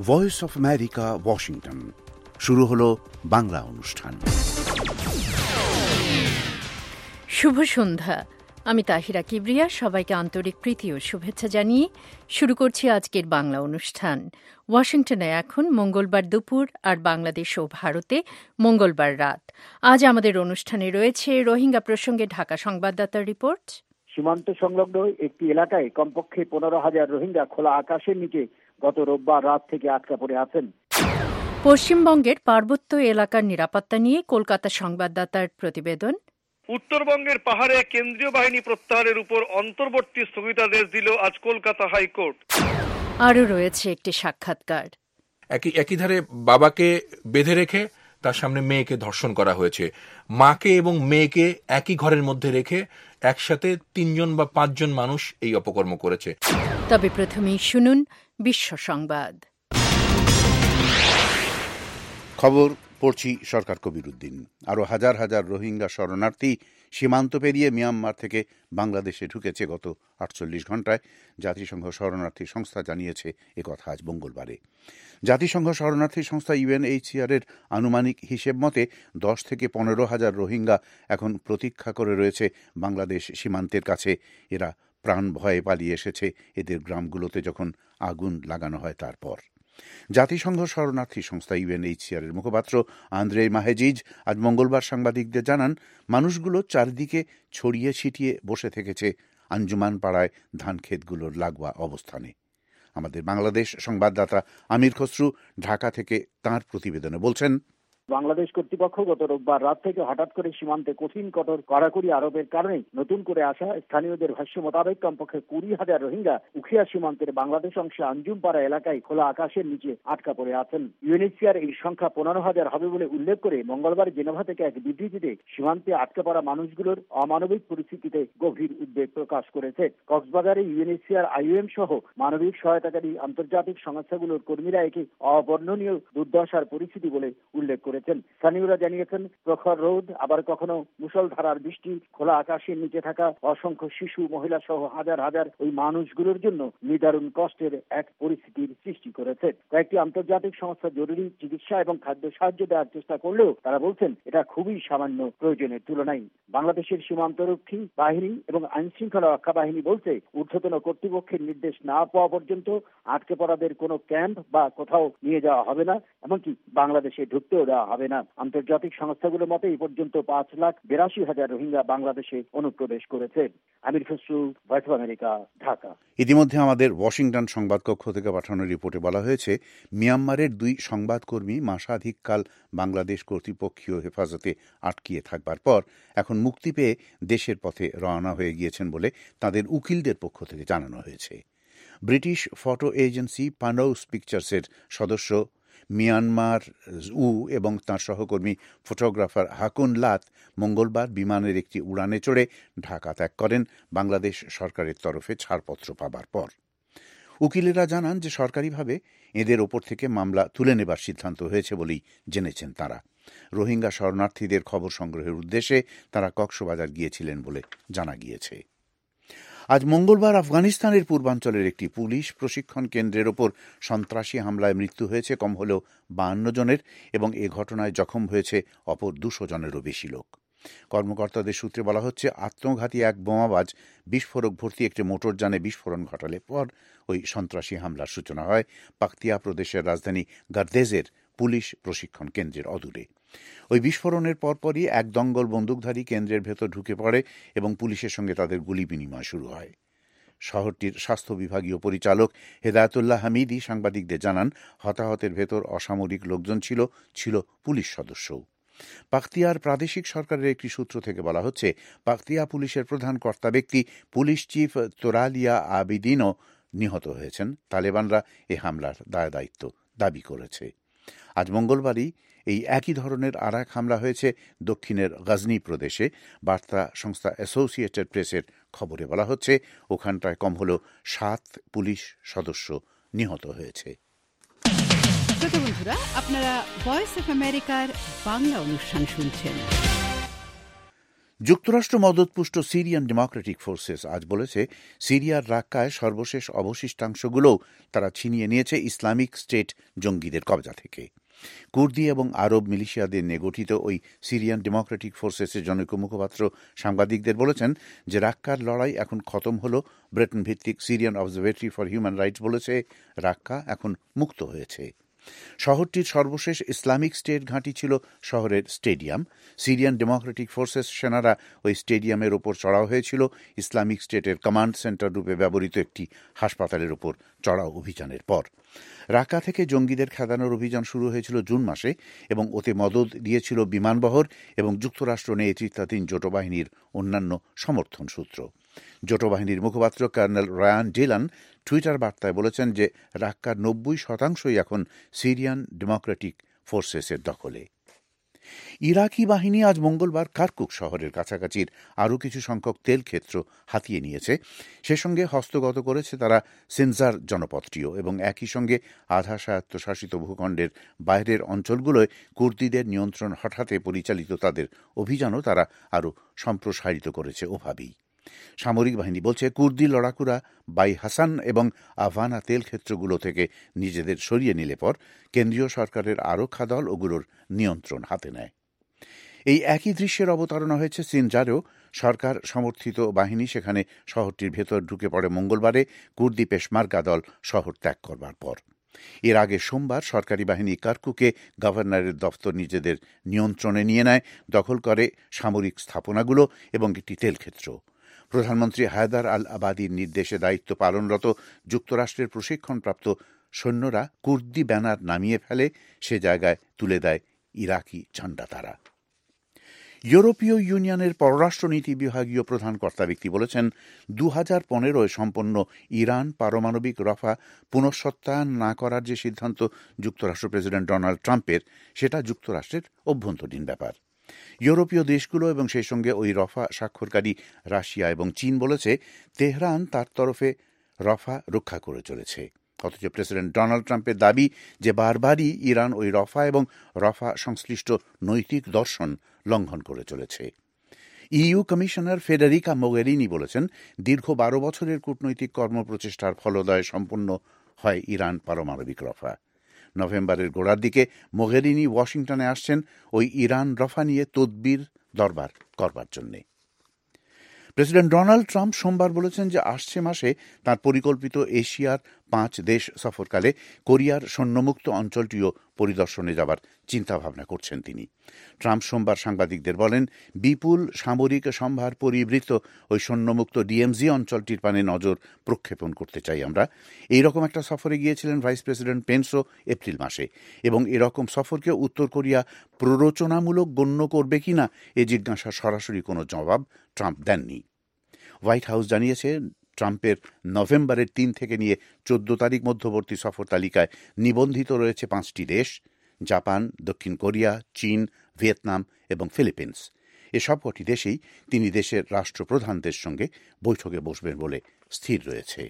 Voice of America, Washington. শুরু হলো বাংলা অনুষ্ঠান। শুভ সন্ধ্যা। আমি তাহিরা কিবরিয়া। সবাইকে আন্তরিক প্রীতি ও শুভেচ্ছা জানিয়ে শুরু করছি আজকের বাংলা অনুষ্ঠান। ওয়াশিংটনে এখন মঙ্গলবার দুপুর, আর বাংলাদেশ ও ভারতে মঙ্গলবার রাত। আজ আমাদের অনুষ্ঠানে রয়েছে রোহিঙ্গা প্রসঙ্গে ঢাকা সংবাদদাতার রিপোর্ট। সীমান্ত সংলগ্ন একটি এলাকায় কমপক্ষে 15,000 রোহিঙ্গা খোলা আকাশের নিচে গত রোববার রাত থেকে আটকা পড়ে আছেন। পশ্চিমবঙ্গের পার্বত্য এলাকার নিরাপত্তা নিয়ে কলকাতা সংবাদদাতার প্রতিবেদন। উত্তরবঙ্গের পাহাড়ে কেন্দ্রীয় বাহিনী প্রত্যাহারের উপর অন্তর্বর্তী স্থগিতাদেশ দিল আজ কলকাতা হাইকোর্ট। আরও রয়েছে একটি সাক্ষাৎকার। একই ধারে বাবাকে বেঁধে রেখে তার সামনে মেয়েকে ধর্ষণ করা হয়েছে। মাকে এবং মেয়েকে একই ঘরের মধ্যে রেখে একসাথে 3জন বা 5জন মানুষ এই অপকর্ম করেছে। তবে প্রথমেই শুনুন বিশ্ব সংবাদ। খবর পড়ছি সরকার কবিরুদ্দিন। আরও হাজার হাজার রোহিঙ্গা শরণার্থী সীমান্ত পেরিয়ে মিয়ানমার থেকে বাংলাদেশে ঢুকেছে গত 48 ঘণ্টায়। জাতিসংঘ শরণার্থী সংস্থা জানিয়েছে একথা আজ মঙ্গলবারে। জাতিসংঘ শরণার্থী সংস্থা UNHCR এর আনুমানিক হিসেব মতে 10 থেকে 15,000 রোহিঙ্গা এখন প্রতীক্ষা করে রয়েছে বাংলাদেশ সীমান্তের কাছে। এরা প্রাণ ভয়ে পালিয়ে এসেছে এদের গ্রামগুলোতে যখন আগুন লাগানো হয় তারপর। জাতিসংঘ শরণার্থী সংস্থা UNHCR এর মুখপাত্র আন্দ্রে মাহেজিজ আজ মঙ্গলবার সাংবাদিকদের জানান, মানুষগুলো চারদিকে ছড়িয়ে ছিটিয়ে বসে থেকেছে আঞ্জুমান পাড়ায় ধানক্ষেতগুলোর লাগোয়া অবস্থানে। আমাদের বাংলাদেশ সংবাদদাতা আমির খসরু ঢাকা থেকে তাঁর প্রতিবেদনে বলছেন, বাংলাদেশ কর্তৃপক্ষ গত রোববার রাত থেকে হঠাৎ করে সীমান্তে কঠিন কড়াকড়ি আরোপের কারণে নতুন করে আসা স্থানীয়দের ভাষ্য মোতাবেক কমপক্ষে 20,000 রোহিঙ্গা উখিয়া সীমান্তের বাংলাদেশ অংশে আঞ্জুমপাড়া এলাকায় খোলা আকাশের নিচে আটকা পড়ে আছেন। UNHCR এই সংখ্যা 15,000 হবে বলে উল্লেখ করে মঙ্গলবার জেনেভা থেকে এক বিবৃতিতে সীমান্তে আটকা পড়া মানুষগুলোর অমানবিক পরিস্থিতিতে গভীর উদ্বেগ প্রকাশ করেছে। কক্সবাজারে UNHCR, IOM সহ মানবিক সহায়তাকারী আন্তর্জাতিক সংস্থাগুলোর কর্মীরা একে অবর্ণনীয় দুর্দশার পরিস্থিতি বলে উল্লেখ করেছেন। স্থানীয়রা জানিয়েছেন, প্রখর রোদ, আবার কখনো মুষলধারার বৃষ্টি, খোলা আকাশের নিচে থাকা অসংখ্য শিশু, মহিলা সহ হাজার হাজার ওই মানুষগুলোর জন্য নিদারুণ কষ্টের এক পরিস্থিতির সৃষ্টি করেছে। কয়েকটি আন্তর্জাতিক সংস্থা জরুরি চিকিৎসা এবং খাদ্য সাহায্য দেওয়ার চেষ্টা করলেও তারা বলছেন এটা খুবই সামান্য প্রয়োজনের তুলনায়। বাংলাদেশের সীমান্তরক্ষী বাহিনী এবং আইন শৃঙ্খলা রক্ষা বাহিনী বলছে, ঊর্ধ্বতন কর্তৃপক্ষের নির্দেশ না পাওয়া পর্যন্ত আটকে পড়াদের কোনো ক্যাম্প বা কোথাও নিয়ে যাওয়া হবে না, এমনকি বাংলাদেশে ঢুকতেও দেওয়া হবে না। আন্তর্জাতিক সংস্থাগুলোর মতে এই পর্যন্ত 5,82,000 রোহিঙ্গা বাংলাদেশে অনুপ্রবেশ করেছে। Amir Khasru, voice of America, Dhaka. ইতিমধ্যে আমাদের ওয়াশিংটন সংবাদকক্ষ থেকে পাঠানো রিপোর্টে বলা হয়েছে, মিয়ানমারের 2 সংবাদকর্মী মাসাধিককাল বাংলাদেশ কর্তৃপক্ষীয় হেফাজতে আটকিয়ে থাকবার পর এখন মুক্তি পেয়ে দেশের পথে রওনা হয়ে গিয়েছেন বলে তাদের উকিলদের পক্ষ থেকে জানানো হয়েছে। ব্রিটিশ ফটো এজেন্সি পানোস পিকচার্সের সদস্য মিয়ানমার উ এবং তাঁর সহকর্মী ফটোগ্রাফার হাকুন লাত মঙ্গলবার বিমানের একটি উড়ানে চড়ে ঢাকা ত্যাগ করেন বাংলাদেশ সরকারের তরফে ছাড়পত্র পাবার পর। উকিলেরা জানান যে সরকারিভাবে এদের ওপর থেকে মামলা তুলে নেবার সিদ্ধান্ত হয়েছে বলেই জেনেছেন তাঁরা। রোহিঙ্গা শরণার্থীদের খবর সংগ্রহের উদ্দেশ্যে তাঁরা কক্সবাজার গিয়েছিলেন বলে জানা গিয়েছে। আজ মঙ্গলবার আফগানিস্তানের পূর্বাঞ্চলের একটি পুলিশ প্রশিক্ষণ কেন্দ্রের ওপর সন্ত্রাসী হামলায় মৃত্যু হয়েছে কম হলেও 52 জনের এবং এ ঘটনায় জখম হয়েছে অপর 200 জনেরও বেশি লোক। কর্মকর্তাদের সূত্রে বলা হচ্ছে, আত্মঘাতী এক বোমাবাজ বিস্ফোরক ভর্তি একটি মোটরযানে বিস্ফোরণ ঘটালে পর ওই সন্ত্রাসী হামলার সূচনা হয় পাকতিয়া প্রদেশের রাজধানী গার্দেজের পুলিশ প্রশিক্ষণ কেন্দ্রের অদূরে। ওই বিস্ফোরণের পরপরই এক দঙ্গল বন্দুকধারী কেন্দ্রের ভেতর ঢুকে পড়ে এবং পুলিশের সঙ্গে তাদের গুলি বিনিময় শুরু হয়। শহরটির স্বাস্থ্য বিভাগীয় পরিচালক হেদায়তুল্লাহ হামিদি সাংবাদিকদের জানান, হতাহতের ভেতর অসামরিক লোকজন ছিল পুলিশ সদস্যও। পাকতিয়ার প্রাদেশিক সরকারের একটি সূত্র থেকে বলা হচ্ছে, পাকতিয়া পুলিশের প্রধান কর্তা ব্যক্তি পুলিশ চিফ তোরালিয়া আবিদিনও নিহত হয়েছেন। তালেবানরা এ হামলার দায়দায়িত্ব দাবি করেছে। আজ মঙ্গলবারই এই একই ধরনের আর এক হামলা হয়েছে দক্ষিণের গজনি প্রদেশে। বার্তা সংস্থা অ্যাসোসিয়েটেড প্রেসের খবরে বলা হচ্ছে, ওখানটায় কম হলেও 7 পুলিশ সদস্য নিহত হয়েছে। বন্ধুরা, আপনারা ভয়েস অফ আমেরিকার বাংলা অনুষ্ঠান শুনছেন। যুক্তরাষ্ট্র মদতপুষ্ট সিরিয়ান ডেমোক্রেটিক ফোর্সেস আজ বলেছে সিরিয়ার রাক্কায় সর্বশেষ অবশিষ্টাংশগুলোও তারা ছিনিয়ে নিয়েছে ইসলামিক স্টেট জঙ্গিদের কবজা থেকে। কুর্দি এবং আরব মিলিশিয়াদের নিয়ে গঠিত ওই সিরিয়ান ডেমোক্রেটিক ফোর্সেসের জনৈক মুখপাত্র সাংবাদিকদের বলেছেন যে রাক্কার লড়াই এখন খতম হল। ব্রিটেন ভিত্তিক Syrian observatory for human rights বলেছে রাক্কা এখন মুক্ত হয়েছে। শহরটির সর্বশেষ ইসলামিক স্টেট ঘাঁটি ছিল শহরের স্টেডিয়াম। সিরিয়ান ডেমোক্রেটিক ফোর্সেস সেনারা ওই স্টেডিয়ামের ওপর চড়াও হয়েছিল ইসলামিক স্টেটের কমান্ড সেন্টার রূপে ব্যবহৃত একটি হাসপাতালের ওপর চড়াও অভিযানের পর। রাক্কা থেকে জঙ্গিদের খেদানোর অভিযান শুরু হয়েছিল জুন মাসে এবং ওতে মদত দিয়েছিল বিমানবহর এবং যুক্তরাষ্ট্র নেতৃত্বাধীন জোট বাহিনীর অন্যান্য সমর্থন সূত্র। জোট বাহিনীর মুখপাত্র কর্নেল রায়ান ডিলান টুইটার বার্তায় বলেছেন যে রাক্কার ৯০% এখন সিরিয়ান ডেমোক্রেটিক ফোর্সেসের দখলে। ইরাকি বাহিনী আজ মঙ্গলবার কারকুক শহরের কাছাকাছির আরও কিছু সংখ্যক তেল ক্ষেত্র হাতিয়ে নিয়েছে। সে সঙ্গে হস্তগত করেছে তারা সিনজার জনপদটিও এবং একই সঙ্গে আধা স্বায়ত্তশাসিত ভূখণ্ডের বাইরের অঞ্চলগুলোয় কুর্দিদের নিয়ন্ত্রণ হঠাতে পরিচালিত তাদের অভিযানও তারা আরও সম্প্রসারিত করেছে ওভাবেই। সামরিক বাহিনী বলছে কুর্দি লড়াকুরা বাই হাসান এবং আভানা তেল ক্ষেত্রগুলো থেকে নিজেদের সরিয়ে নিলে পর কেন্দ্রীয় সরকারের আরক্ষা দল ওগুলোর নিয়ন্ত্রণ হাতে নেয়। এই একই দৃশ্যের অবতারণা হয়েছে সিনজারেও। সরকার সমর্থিত বাহিনী সেখানে শহরটির ভেতর ঢুকে পড়ে মঙ্গলবারে কুর্দি পেশমার্গা দল শহর ত্যাগ করবার পর। এর আগে সোমবার সরকারি বাহিনী কারকুকে গভর্নরের দপ্তর নিজেদের নিয়ন্ত্রণে নিয়ে নেয়, দখল করে সামরিক স্থাপনাগুলো এবং একটি তেলক্ষেত্র। প্রধানমন্ত্রী হায়দার আল আবাদির নির্দেশে দায়িত্ব পালনরত যুক্তরাষ্ট্রের প্রশিক্ষণপ্রাপ্ত সৈন্যরা কুর্দি ব্যানার নামিয়ে ফেলে, সে জায়গায় তুলে দেয় ইরাকি ঝান্ডা তারা। ইউরোপীয় ইউনিয়নের পররাষ্ট্রনীতি বিভাগীয় প্রধান কর্তা ব্যক্তি বলেছেন 2015 সম্পন্ন ইরান পারমাণবিক রফা পুনঃসত্যায়ন না করার যে সিদ্ধান্ত যুক্তরাষ্ট্র প্রেসিডেন্ট ডোনাল্ড ট্রাম্পের, সেটা যুক্তরাষ্ট্রের অভ্যন্তরীণ ব্যাপার। ইউরোপীয় দেশগুলো এবং সেই সঙ্গে ওই রফা স্বাক্ষরকারী রাশিয়া এবং চীন বলেছে তেহরান তার তরফে রফা রক্ষা করে চলেছে। অথচ প্রেসিডেন্ট ডোনাল্ড ট্রাম্পের দাবি যে বারবারই ইরান ওই রফা এবং রফা সংশ্লিষ্ট নৈতিক দর্শন লঙ্ঘন করে চলেছে। ইইউ কমিশনার ফেডেরিকা মোগেরিনি বলেছেন দীর্ঘ 12 বছরের কূটনৈতিক কর্মপ্রচেষ্টার ফলদায় সম্পন্ন হয় ইরান পারমাণবিক রফা। নভেম্বরের গোড়ার দিকে মোগেরিনি ওয়াশিংটনে আসছেন ওই ইরান রফা নিয়ে তদবির দরবার করবার জন্যে। প্রেসিডেন্ট ডোনাল্ড ট্রাম্প সোমবার বলেছেন যে আসছে মাসে তার পরিকল্পিত এশিয়ার 5 দেশ সফরকালে কোরিয়ার সৈন্যমুক্ত অঞ্চলটিও পরিদর্শনে যাবার চিন্তাভাবনা করছেন তিনি। ট্রাম্প সোমবার সাংবাদিকদের বলেন বিপুল সামরিক সম্ভার পরিবৃত ওই সৈন্যমুক্ত ডিএমজি অঞ্চলটির পানে নজর প্রক্ষেপণ করতে চাই আমরা। এইরকম একটা সফরে গিয়েছিলেন ভাইস প্রেসিডেন্ট পেন্সও এপ্রিল মাসে এবং এরকম সফরকে উত্তর কোরিয়া প্ররোচনামূলক গণ্য করবে কিনা এ জিজ্ঞাসার সরাসরি কোনো জবাব ট্রাম্প দেননি। হোয়াইট হাউস জানিয়েছে ট্রাম্পের নভেম্বরের 3 থেকে নিয়ে 14 তারিখ মধ্যবর্তী সফর তালিকায় নিবন্ধিত রয়েছে 5টি দেশ: জাপান, দক্ষিণ কোরিয়া, চীন, ভিয়েতনাম এবং ফিলিপিন্স। এসব কটি দেশেই তিনি দেশের রাষ্ট্রপ্রধানদের সঙ্গে বৈঠকে বসবেন বলে স্থির রয়েছে।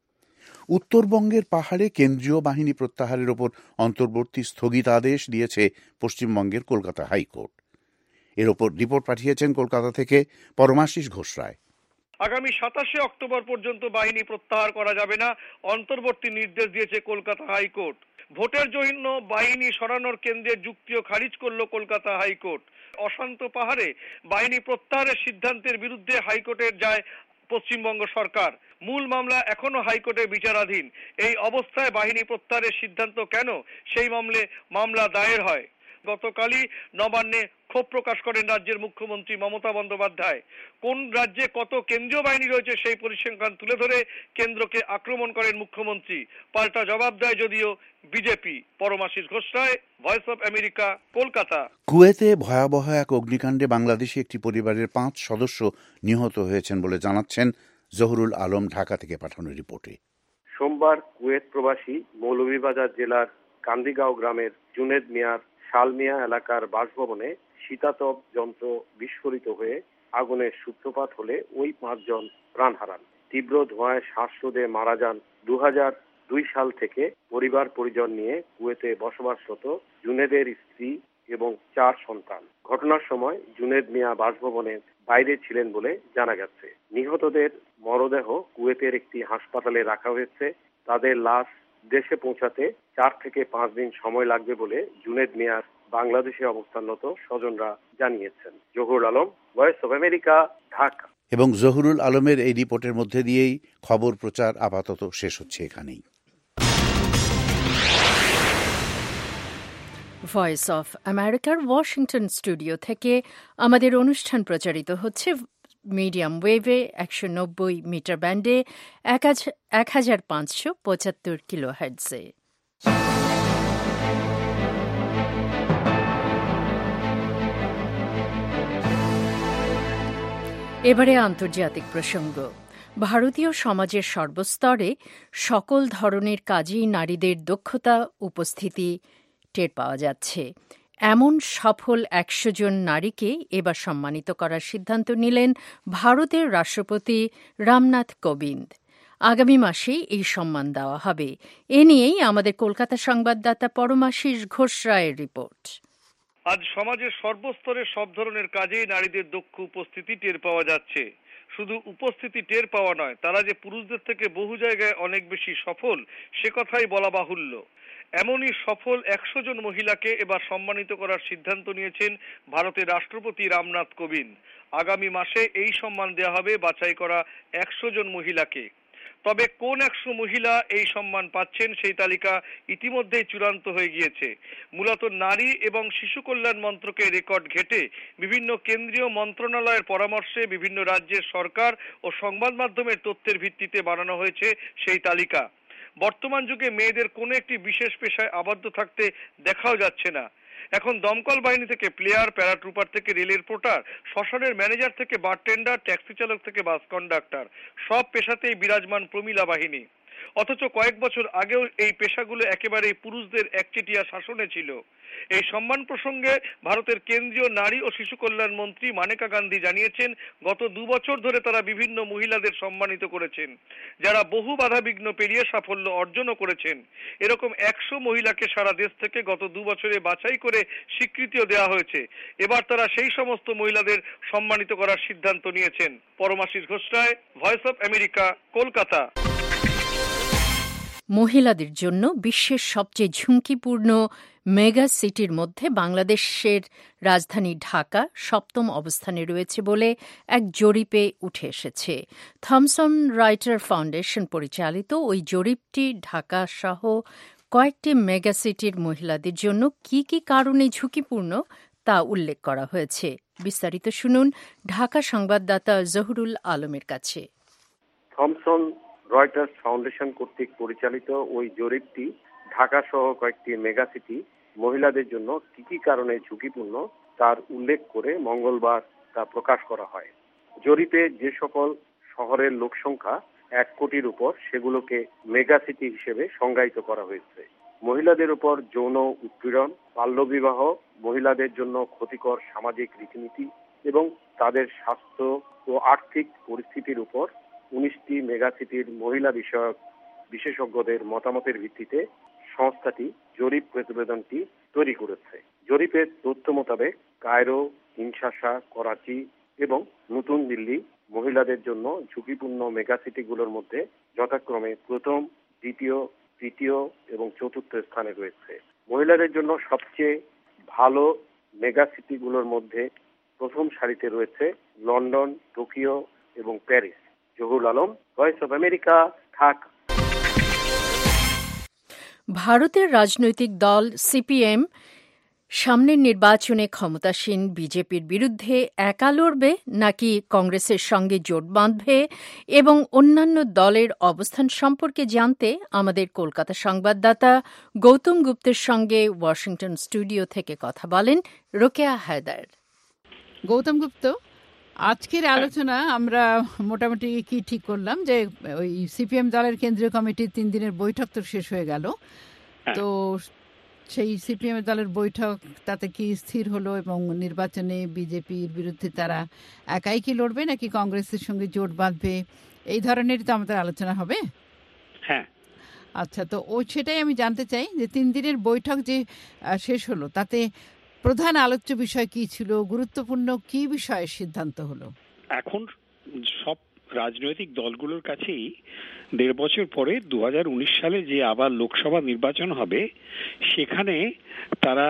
উত্তরবঙ্গের পাহাড়ে কেন্দ্রীয় বাহিনী প্রত্যাহারের ওপর অন্তর্বর্তী স্থগিতাদেশ দিয়েছে পশ্চিমবঙ্গের কলকাতা হাইকোর্ট। এর ওপর রিপোর্ট পাঠিয়েছেন কলকাতা থেকে পরমাশিস ঘোষ রায়। আগামী 27 অক্টোবর পর্যন্ত বাহিনী প্রত্যাহার করা যাবে না, অন্তর্বর্তী নির্দেশ দিয়েছে কলকাতা হাইকোর্ট। ভোটের জন্য বাহিনী সরানোর কেন্দ্রের যুক্তিও খারিজ করল কলকাতা হাইকোর্ট। অশান্ত পাহাড়ে বাহিনী প্রত্যাহারের সিদ্ধান্তের বিরুদ্ধে হাইকোর্টে যায় পশ্চিমবঙ্গ সরকার। মূল মামলা এখনো হাইকোর্টে বিচারাধীন। এই অবস্থায় বাহিনী প্রত্যাহারের সিদ্ধান্ত কেন, সেই মামলা দায়ের হয়। গতকালই নবান্নে ক্ষোভ প্রকাশ করেন রাজ্যের মুখ্যমন্ত্রী মমতা বন্দ্যোপাধ্যায়। কোন রাজ্যে কত কেন্দ্রীয় বাহিনী রয়েছে সেই পরিসংখ্যান তুলে ধরে কেন্দ্রকে আক্রমণ করেন মুখ্যমন্ত্রী। পাল্টা জবাব দেয় যদিও BJP. Paramashis Ghosh Roy, voice of America, Kolkata. কুয়েতে ভয়াবহ এক অগ্নিকাণ্ডে বাংলাদেশি একটি পরিবারের 5 সদস্য নিহত হয়েছেন বলে জানাচ্ছেন জহুরুল আলম ঢাকা থেকে পাঠানো রিপোর্টে। সোমবার কুয়েত প্রবাসী মৌলভীবাজার জেলার কান্দিগাঁও গ্রামের জুনেদ মিয়ার শালমিয়া এলাকার বাসভবনে শীতাতপ যন্ত্র বিস্ফোরিত হয়ে আগুনের সূত্রপাত হলে ওই 5 জন প্রাণ হারান। তীব্র ধোঁয়ায় শ্বাসরোধে মারা যান 2002 সাল থেকে পরিবার পরিজন নিয়ে কুয়েতে বসবাসরত জুনেদের স্ত্রী এবং 4 সন্তান। ঘটনার সময় জুনেদ মিয়া বাসভবনের বাইরে ছিলেন বলে জানা গেছে। নিহতদের মরদেহ কুয়েতের একটি হাসপাতালে রাখা হয়েছে। তাদের লাশ দেশে পৌঁছাতে 4 থেকে 5 দিন সময় লাগবে বলে জুনেদ মিয়ার বাংলাদেশে অবস্থানরত স্বজনরা জানিয়েছেন। Zahurul Alam, voice of America, Dhaka. এবং জহুরুল আলমের এই রিপোর্টের মধ্যে দিয়েই খবর প্রচার আপাতত শেষ হচ্ছে এখানেই। ভয়েস অফ আমেরিকার ওয়াশিংটন স্টুডিও থেকে আমাদের অনুষ্ঠান প্রচারিত হচ্ছে মিডিয়াম ওয়েভে 190 মিটার ব্যান্ডে 1575 কিলোহার্টজে। এবারে আন্তর্জাতিক প্রসঙ্গ। ভারতীয় সমাজের সর্বস্তরে সকল ধরনের কাজেই নারীদের দক্ষতা উপস্থিতি টের পাওয়া যাচ্ছে। এমন সফল 100 জন নারীকে এবার সম্মানিত করার সিদ্ধান্ত নিলেন ভারতের রাষ্ট্রপতি রামনাথ কোবিন্দ। আগামী মাসেই এই সম্মান দেওয়া হবে। এ নিয়েই আমাদের কলকাতা সংবাদদাতা পরমাশিস ঘোষ রায়ের রিপোর্ট। আজ সমাজের সর্বস্তরে সব ধরনের কাজেই নারীদের দক্ষ উপস্থিতি টের পাওয়া যাচ্ছে। শুধু উপস্থিতি টের পাওয়া নয়, তারা যে পুরুষদের থেকে বহু জায়গায় অনেক বেশি সফল সে কথাই বলা বাহুল্য। এমনই সফল 100 জন মহিলাকে এবার সম্মানিত করার সিদ্ধান্ত নিয়েছেন ভারতের রাষ্ট্রপতি রামনাথ কোবিন্দ। আগামী মাসে এই সম্মান দেওয়া হবে বাছাই করা 100 জন মহিলাকে। তবে কোন 100 মহিলা এই সম্মান পাচ্ছেন সেই তালিকা ইতিমধ্যেই চূড়ান্ত হয়ে গিয়েছে। মূলত নারী এবং শিশু কল্যাণ মন্ত্রকের রেকর্ড ঘেঁটে বিভিন্ন কেন্দ্রীয় মন্ত্রণালয়ের পরামর্শে বিভিন্ন রাজ্যের সরকার ও সংবাদ মাধ্যমের তথ্যের ভিত্তিতে বানানো হয়েছে সেই তালিকা। বর্তমান যুগে মেয়েদের কোনো একটি বিশেষ পেশায় আবদ্ধ থাকতে দেখাও যাচ্ছে না। এখন দমকল বাহিনী থেকে প্লেয়ার, প্যারাট্রুপার থেকে রেলের পোর্টার, শ্মশানের ম্যানেজার থেকে বারটেন্ডার, ট্যাক্সি চালক থেকে বাস কন্ডাক্টর, সব পেশাতেই বিরাজমান প্রমিলা বাহিনী। অথচ কয়েক বছর আগেও এই পেশাগুলো একেবারেই পুরুষদের একচেটিয়া শাসনে ছিল। এই সম্মান প্রসঙ্গে ভারতের কেন্দ্রীয় নারী ও শিশু কল্যাণ মন্ত্রী মানেকা গান্ধী জানিয়েছেন, গত 2 বছর ধরে তারা বিভিন্ন মহিলাদের সম্মানিত করেছেন, যারা বহু বাধাবিঘ্ন পেরিয়ে সাফল্য অর্জনও করেছেন। এরকম 100 মহিলাকে সারা দেশ থেকে গত 2 বছরে বাছাই করে স্বীকৃতিও দেওয়া হয়েছে। এবার তারা সেই সমস্ত মহিলাদের সম্মানিত করার সিদ্ধান্ত নিয়েছেন। Paramashis Ghosh Roy, voice of America, Kolkata. মহিলাদের জন্য বিশ্বের সবচেয়ে ঝুঁকিপূর্ণ মেগা সিটির মধ্যে বাংলাদেশের রাজধানী ঢাকা 7ম অবস্থানে রয়েছে বলে এক জরিপে উঠে এসেছে। থমসন রাইটার ফাউন্ডেশন পরিচালিত ওই জরিপটি ঢাকা সহ কয়েকটি মেগা সিটির মহিলাদের জন্য কি কি কারণে ঝুঁকিপূর্ণ তা উল্লেখ করা হয়েছে। বিস্তারিত শুনুন ঢাকা সংবাদদাতা জহুরুল আলমের কাছে। থমসন রয়টার্স ফাউন্ডেশন কর্তৃক পরিচালিত ওই জরিপটি ঢাকা সহ কয়েকটি মেগাসিটি মহিলাদের জন্য কি কি কারণে ঝুঁকিপূর্ণ তার উল্লেখ করে মঙ্গলবার তা প্রকাশ করা হয়। জরিপে যে সকল শহরের লোকসংখ্যা 1 কোটির উপর সেগুলোকে মেগাসিটি হিসেবে সংজ্ঞায়িত করা হয়েছে। মহিলাদের উপর যৌন উৎপীড়ন, বাল্যবিবাহ, মহিলাদের জন্য ক্ষতিকর সামাজিক রীতিনীতি এবং তাদের স্বাস্থ্য ও আর্থিক পরিস্থিতির উপর 19টি মেগাসিটির মহিলা বিষয়ক বিশেষজ্ঞদের মতামতের ভিত্তিতে সংস্থাটি জরিপ প্রতিবেদনটি তৈরি করেছে। জরিপের তথ্য মোতাবেক কায়রো, কিনশাসা, করাচি এবং নতুন দিল্লি মহিলাদের জন্য ঝুঁকিপূর্ণ মেগাসিটিগুলোর মধ্যে যথাক্রমে প্রথম, দ্বিতীয়, তৃতীয় এবং চতুর্থ স্থানে রয়েছে। মহিলাদের জন্য সবচেয়ে ভালো মেগাসিটিগুলোর মধ্যে প্রথম সারিতে রয়েছে লন্ডন, টোকিও এবং Paris. Zahurul Alam, voice of America, Dhaka. ভারতের রাজনৈতিক দল সিপিএম সামনের নির্বাচনে ক্ষমতাসীন বিজেপির বিরুদ্ধে একা লড়বে নাকি কংগ্রেসের সঙ্গে জোট বাঁধবে এবং অন্যান্য দলের অবস্থান সম্পর্কে জানতে আমাদের কলকাতা সংবাদদাতা গৌতম গুপ্তের সঙ্গে ওয়াশিংটন স্টুডিও থেকে কথা বলেন রোকেয়া হায়দার। গৌতম গুপ্ত, আজকের আলোচনা আমরা মোটামুটি কি ঠিক করলাম যে ওই সিপিএম দলের কেন্দ্রীয় কমিটির 3 দিনের বৈঠক তো শেষ হয়ে গেল। তো সেই সিপিএম দলের বৈঠক তাতে কি স্থির হলো এবং নির্বাচনে বিজেপির বিরুদ্ধে তারা একাই কি লড়বে নাকি কংগ্রেসের সঙ্গে জোট বাঁধবে, এই ধরনের তো আমাদের আলোচনা হবে। হ্যাঁ, আচ্ছা, তো সেটাই আমি জানতে চাই যে 3 দিনের বৈঠক যে শেষ হলো তাতে প্রধান আলোচ্য বিষয় কি ছিল, গুরুত্বপূর্ণ কি বিষয়ে সিদ্ধান্ত হলো? এখন সব রাজনৈতিক দলগুলোর কাছেই 1.5 বছর পরে 2019 সালে যে আবার লোকসভা নির্বাচন হবে, সেখানে তারা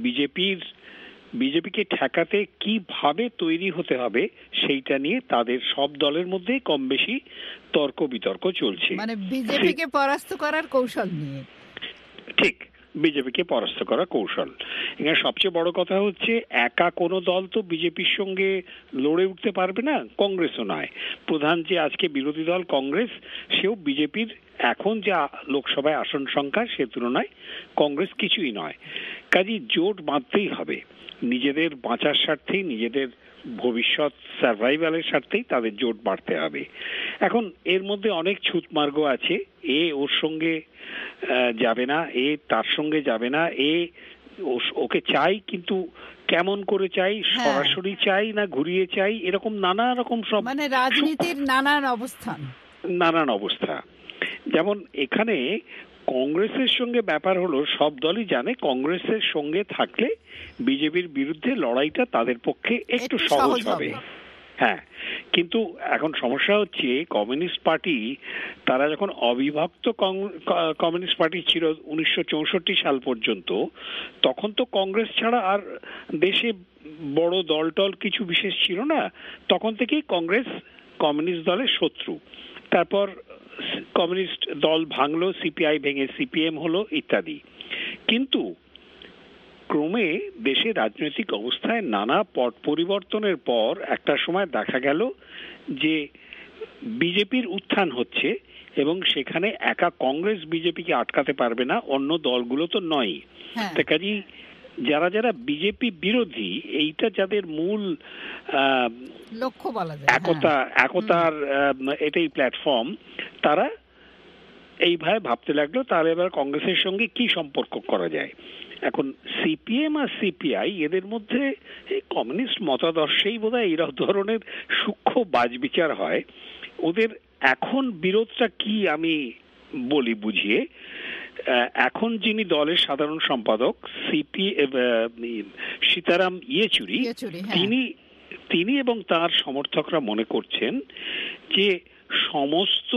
বিজেপিকে ঠেকাতে কিভাবে তৈরি হতে হবে সেইটা নিয়ে তাদের সব দলের মধ্যে কম বেশি তর্ক বিতর্ক চলছে। মানে বিজেপিকে পরাস্ত করার কৌশল নিয়ে। ঠিক, বিজেপিকে পরাস্ত করার কৌশল। এখানে সবচেয়ে বড় কথা হচ্ছে, একা কোনো দল তো বিজেপির সঙ্গে লড়ে উঠতে পারবে না, কংগ্রেসও নয়। প্রধান যে আজকে বিরোধী দল কংগ্রেস, সেও বিজেপির এখন যা লোকসভায় আসন সংখ্যা সে তুলনায় কংগ্রেস কিছুই নয়। কাজেই জোট বাঁধতেই হবে, নিজেদের বাঁচার স্বার্থেই, নিজেদের ভবিষ্যৎ সার্ভাইভালের স্বার্থেই তাদের জোট বাড়তে হবে। এখন এর মধ্যে অনেক ছুতমার্গ আছে, ওর সঙ্গে যাবে না, তার সঙ্গে যাবে না, ওকে চাই কিন্তু কেমন করে চাই, সরাসরি চাই না ঘুরিয়ে চাই, এরকম নানা রকম সব, মানে রাজনীতির নানান অবস্থা। যেমন এখানে কংগ্রেসের সঙ্গে ব্যাপার হলো, সব দলই জানে কংগ্রেসের সঙ্গে থাকলে বিজেপির বিরুদ্ধে লড়াইটা তাদের পক্ষে একটু সহজ হবে। হ্যাঁ, কিন্তু এখন সমস্যা হচ্ছে কমিউনিস্ট পার্টি, তারা যখন অবিভক্ত কমিউনিস্ট পার্টি ছিল 1964 সাল পর্যন্ত, তখন তো কংগ্রেস ছাড়া আর দেশে বড় দল কিছু বিশেষ ছিল না। তখন থেকেই কংগ্রেস কমিউনিস্ট দলের শত্রু। তারপর কমিউনিস্ট দল ভাঙলো, সিপিআই ভেঙে সিপিএম হলো ইত্যাদি। কিন্তু ক্রমে দেশের রাজনৈতিক অবস্থায় নানা পট পরিবর্তনের পর একটা সময় দেখা গেল যে বিজেপির উত্থান হচ্ছে, এবং সেখানে একা কংগ্রেস বিজেপিকে আটকাতে পারবে না, অন্য দলগুলো তো নয়। কাজেই যারা বিজেপি বিরোধী, এইটা যাদের মূল লক্ষ্য বলা যায়, একতার এটাই প্ল্যাটফর্ম, তারা এইভাবে ভাবতে লাগলো তাহলে এবার কংগ্রেসের সঙ্গে কি সম্পর্ক করা যায়। এখন সিপিএম আর সিপিআই, এদের মধ্যে কমিউনিস্ট মতাদর্শেই বোধহয় এই ধরনের সূক্ষ্ম বাজবিচার হয়। ওদের এখন বিরোধটা কি আমি বলি বুঝিয়ে। এখন যিনি দলের সাধারণ সম্পাদক সীতারাম ইয়েচুরি, তিনি এবং তার সমর্থকরা মনে করছেন যে সমস্ত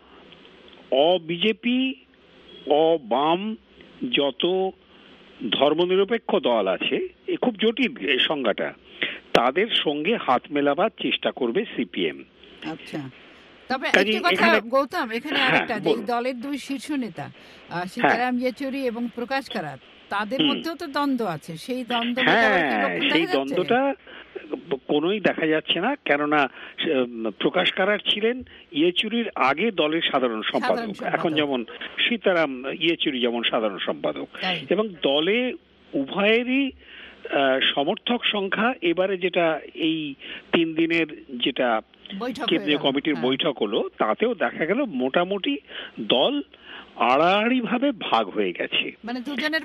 অবিজেপি, অবাম যত ধর্মনিরপেক্ষ দল আছে, খুব জটিল এই সংজ্ঞাটা, তাদের সঙ্গে হাত মেলাবার চেষ্টা করবে সিপিএম। আচ্ছা, তবে একটা কথা গৌতম, এখানে আরেকটা, যে দলের দুই শীর্ষ নেতা সীতারাম ইয়েচুরি এবং প্রকাশ কারাত, তাদের মধ্যেও তো দ্বন্দ্ব আছে। সেই দ্বন্দ্বটা কোনোই দেখা যাচ্ছে না, কেননা প্রকাশ কারাত ছিলেন ইয়েচুরির আগে দলের সাধারণ সম্পাদক, এখন যেমন সীতারাম ইয়েচুরি যেমন সাধারণ সম্পাদক, এবং দলে উভয়েরই সমর্থক সংখ্যা এবারে যেটা এই 3 দিনের যেটা কেন্দ্রীয় কমিটির বৈঠক হলো, তাতেও দেখা গেল মোটামুটি দল আড়াআড়ি ভাবে ভাগ হয়ে গেছে, মানে দুজনের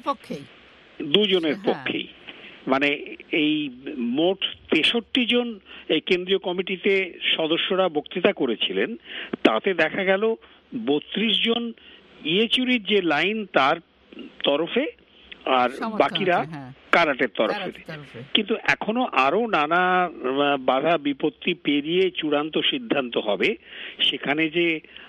পক্ষেই। মানে এই মোট 63 জন এই কেন্দ্রীয় কমিটিতে সদস্যরা বক্তৃতা করেছিলেন, তাতে দেখা গেল 32 জন ইয়েচুরির যে লাইন তার তরফে, আর বাকিরা কারাটের তরফে। কিন্তু এখনো আরো নানা বাধা বিপত্তি পেরিয়ে চূড়ান্ত সিদ্ধান্ত হবে। সেখানে যে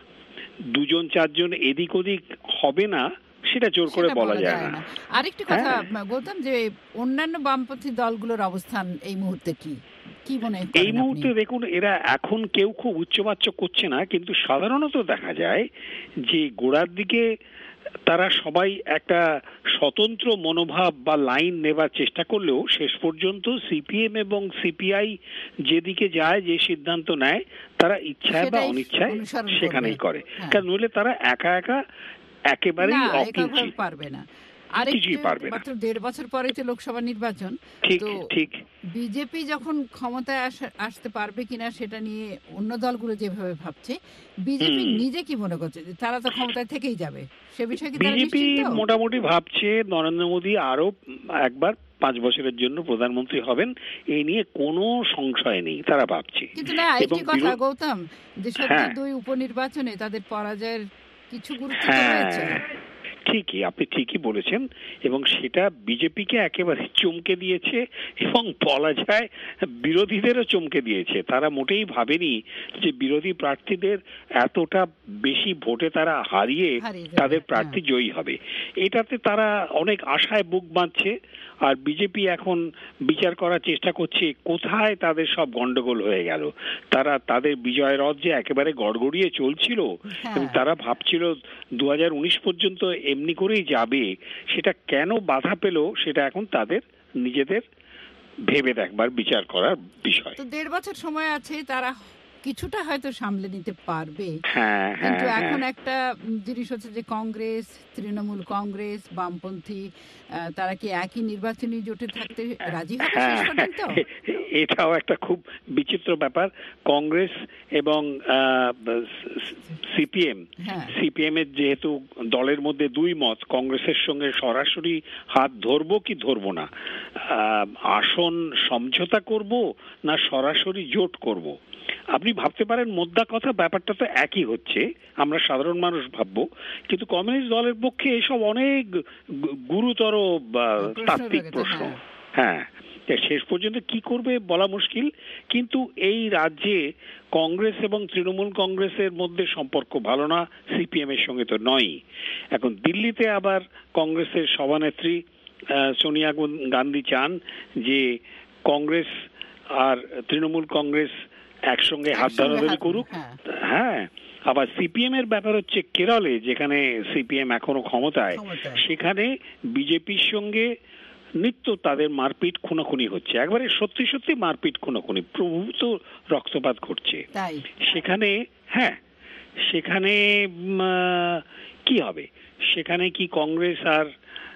2-4 জন এদিক ওদিক হবে না, সেটা জোর করে বলা যায় না। আরেকটি কথা বলতাম, যে অন্যান্য বামপন্থী দলগুলোর অবস্থান এই মুহূর্তে কি মনে হয়? এই মুহূর্তে দেখুন, এরা এখন কেউ খুব উচ্চবাচ্য করছে না, কিন্তু সাধারণত দেখা যায় যে গোড়ার দিকে তারা সবাই একটা স্বতন্ত্র মনোভাব বা লাইন নেবার চেষ্টা করলেও শেষ পর্যন্ত সিপিএম এবং সিপিআই যেদিকে যায়, যে সিদ্ধান্ত নেয়, তারা ইচ্ছায় বা অনিচ্ছায় সেখানেই করে। কারণ নইলে তারা একা একেবারেই অকিঞ্চিত পারবে না। মাত্র 1.5 বছর পরে তো লোকসভা নির্বাচন, ঠিক বিজেপি যখন ক্ষমতায় আসতে পারবে কিনা সেটা নিয়ে অন্য দলগুলো যেভাবে ভাবছে, বিজেপি নিজে কি মনে করছে? তারা তো ক্ষমতায় থেকেই যাবে, সে বিষয়ে কি বিজেপি মোটামুটি ভাবছে নরেন্দ্র মোদী আরো একবার 5 বছরের জন্য প্রধানমন্ত্রী হবেন, এই নিয়ে কোনো সংশয় নেই, তারা ভাবছে। কিন্তু না, একটি কথা গৌতম, যে সত্যি 2 উপনির্বাচনে তাদের পরাজয়ের কিছু গুরুত্ব রয়েছে। ঠিকই, আপনি ঠিকই বলেছেন, এবং সেটা বিজেপিকে একেবারে চমকে দিয়েছে এবং বলা যায় বিরোধীদেরও চমকে দিয়েছে। তারা মোটেই ভাবেনি যে বিরোধী প্রার্থীদের এতটা বেশি ভোটে তারা হারিয়ে তাদের প্রার্থী জয়ী হবে। এটাতে তারা অনেক আশায় বুক বাঁধছে, আর বিজেপি এখন বিচার করার চেষ্টা করছে কোথায় তাদের সব গন্ডগোল হয়ে গেল। তারা তাদের বিজয় রথ যে একেবারে গড়গড়িয়ে চলছিল এবং তারা ভাবছিল 2019 পর্যন্ত এমনি করেই যাবে, সেটা কেন বাধা পেল সেটা এখন তাদের নিজেদের ভেবে দেখবার, বিচার করার বিষয়। তো 1.5 বছর সময় আছে, তারা কিছুটা হয়তো সামলে নিতে পারবে। কিন্তু এখন একটা জিনিস হচ্ছে যে কংগ্রেস, তৃণমূল কংগ্রেস, বামপন্থী তারা কি একই নির্বাচনী জোটে থাকতে রাজি হবে শেষ পর্যন্ত? এটাও একটা খুব বিচিত্র ব্যাপার। কংগ্রেস এবং সিপিএম এর যেহেতু দলের মধ্যে দুই মত, কংগ্রেসের সঙ্গে সরাসরি হাত ধরবো কি ধরবো না, আসন সমঝোতা করব না সরাসরি জোট করব। আপনি ভাবতে পারেন মোদ্দা কথা ব্যাপারটা তো একই হচ্ছে, আমরা সাধারণ মানুষ ভাববো, কিন্তু কমিউনিস্ট দলের পক্ষে এসব অনেক গুরুতর তাত্ত্বিক প্রশ্ন। শেষ পর্যন্ত কি করবে বলা মুশকিল, কিন্তু এই রাজ্যে কংগ্রেস এবং তৃণমূল কংগ্রেসের মধ্যে সম্পর্ক ভালো না, সিপিএম এর সঙ্গে তো নয়। এখন দিল্লিতে আবার কংগ্রেসের সভানেত্রী সোনিয়া গান্ধী চান যে কংগ্রেস আর তৃণমূল কংগ্রেস একসঙ্গে হাত ধরাধরি করুক। আবার সিপিএম এর ব্যাপার হচ্ছে কেরলে, যেখানে সিপিএম এখনো ক্ষমতায়, সেখানে বিজেপির সঙ্গে নিত্য তাদের মারপিট খুনোখুনি হচ্ছে, একবারে সত্যি সত্যি মারপিট খুনোখুনি, প্রভূত রক্তপাত ঘটছে সেখানে। সেখানে কি হবে? সেখানে কি কংগ্রেস আর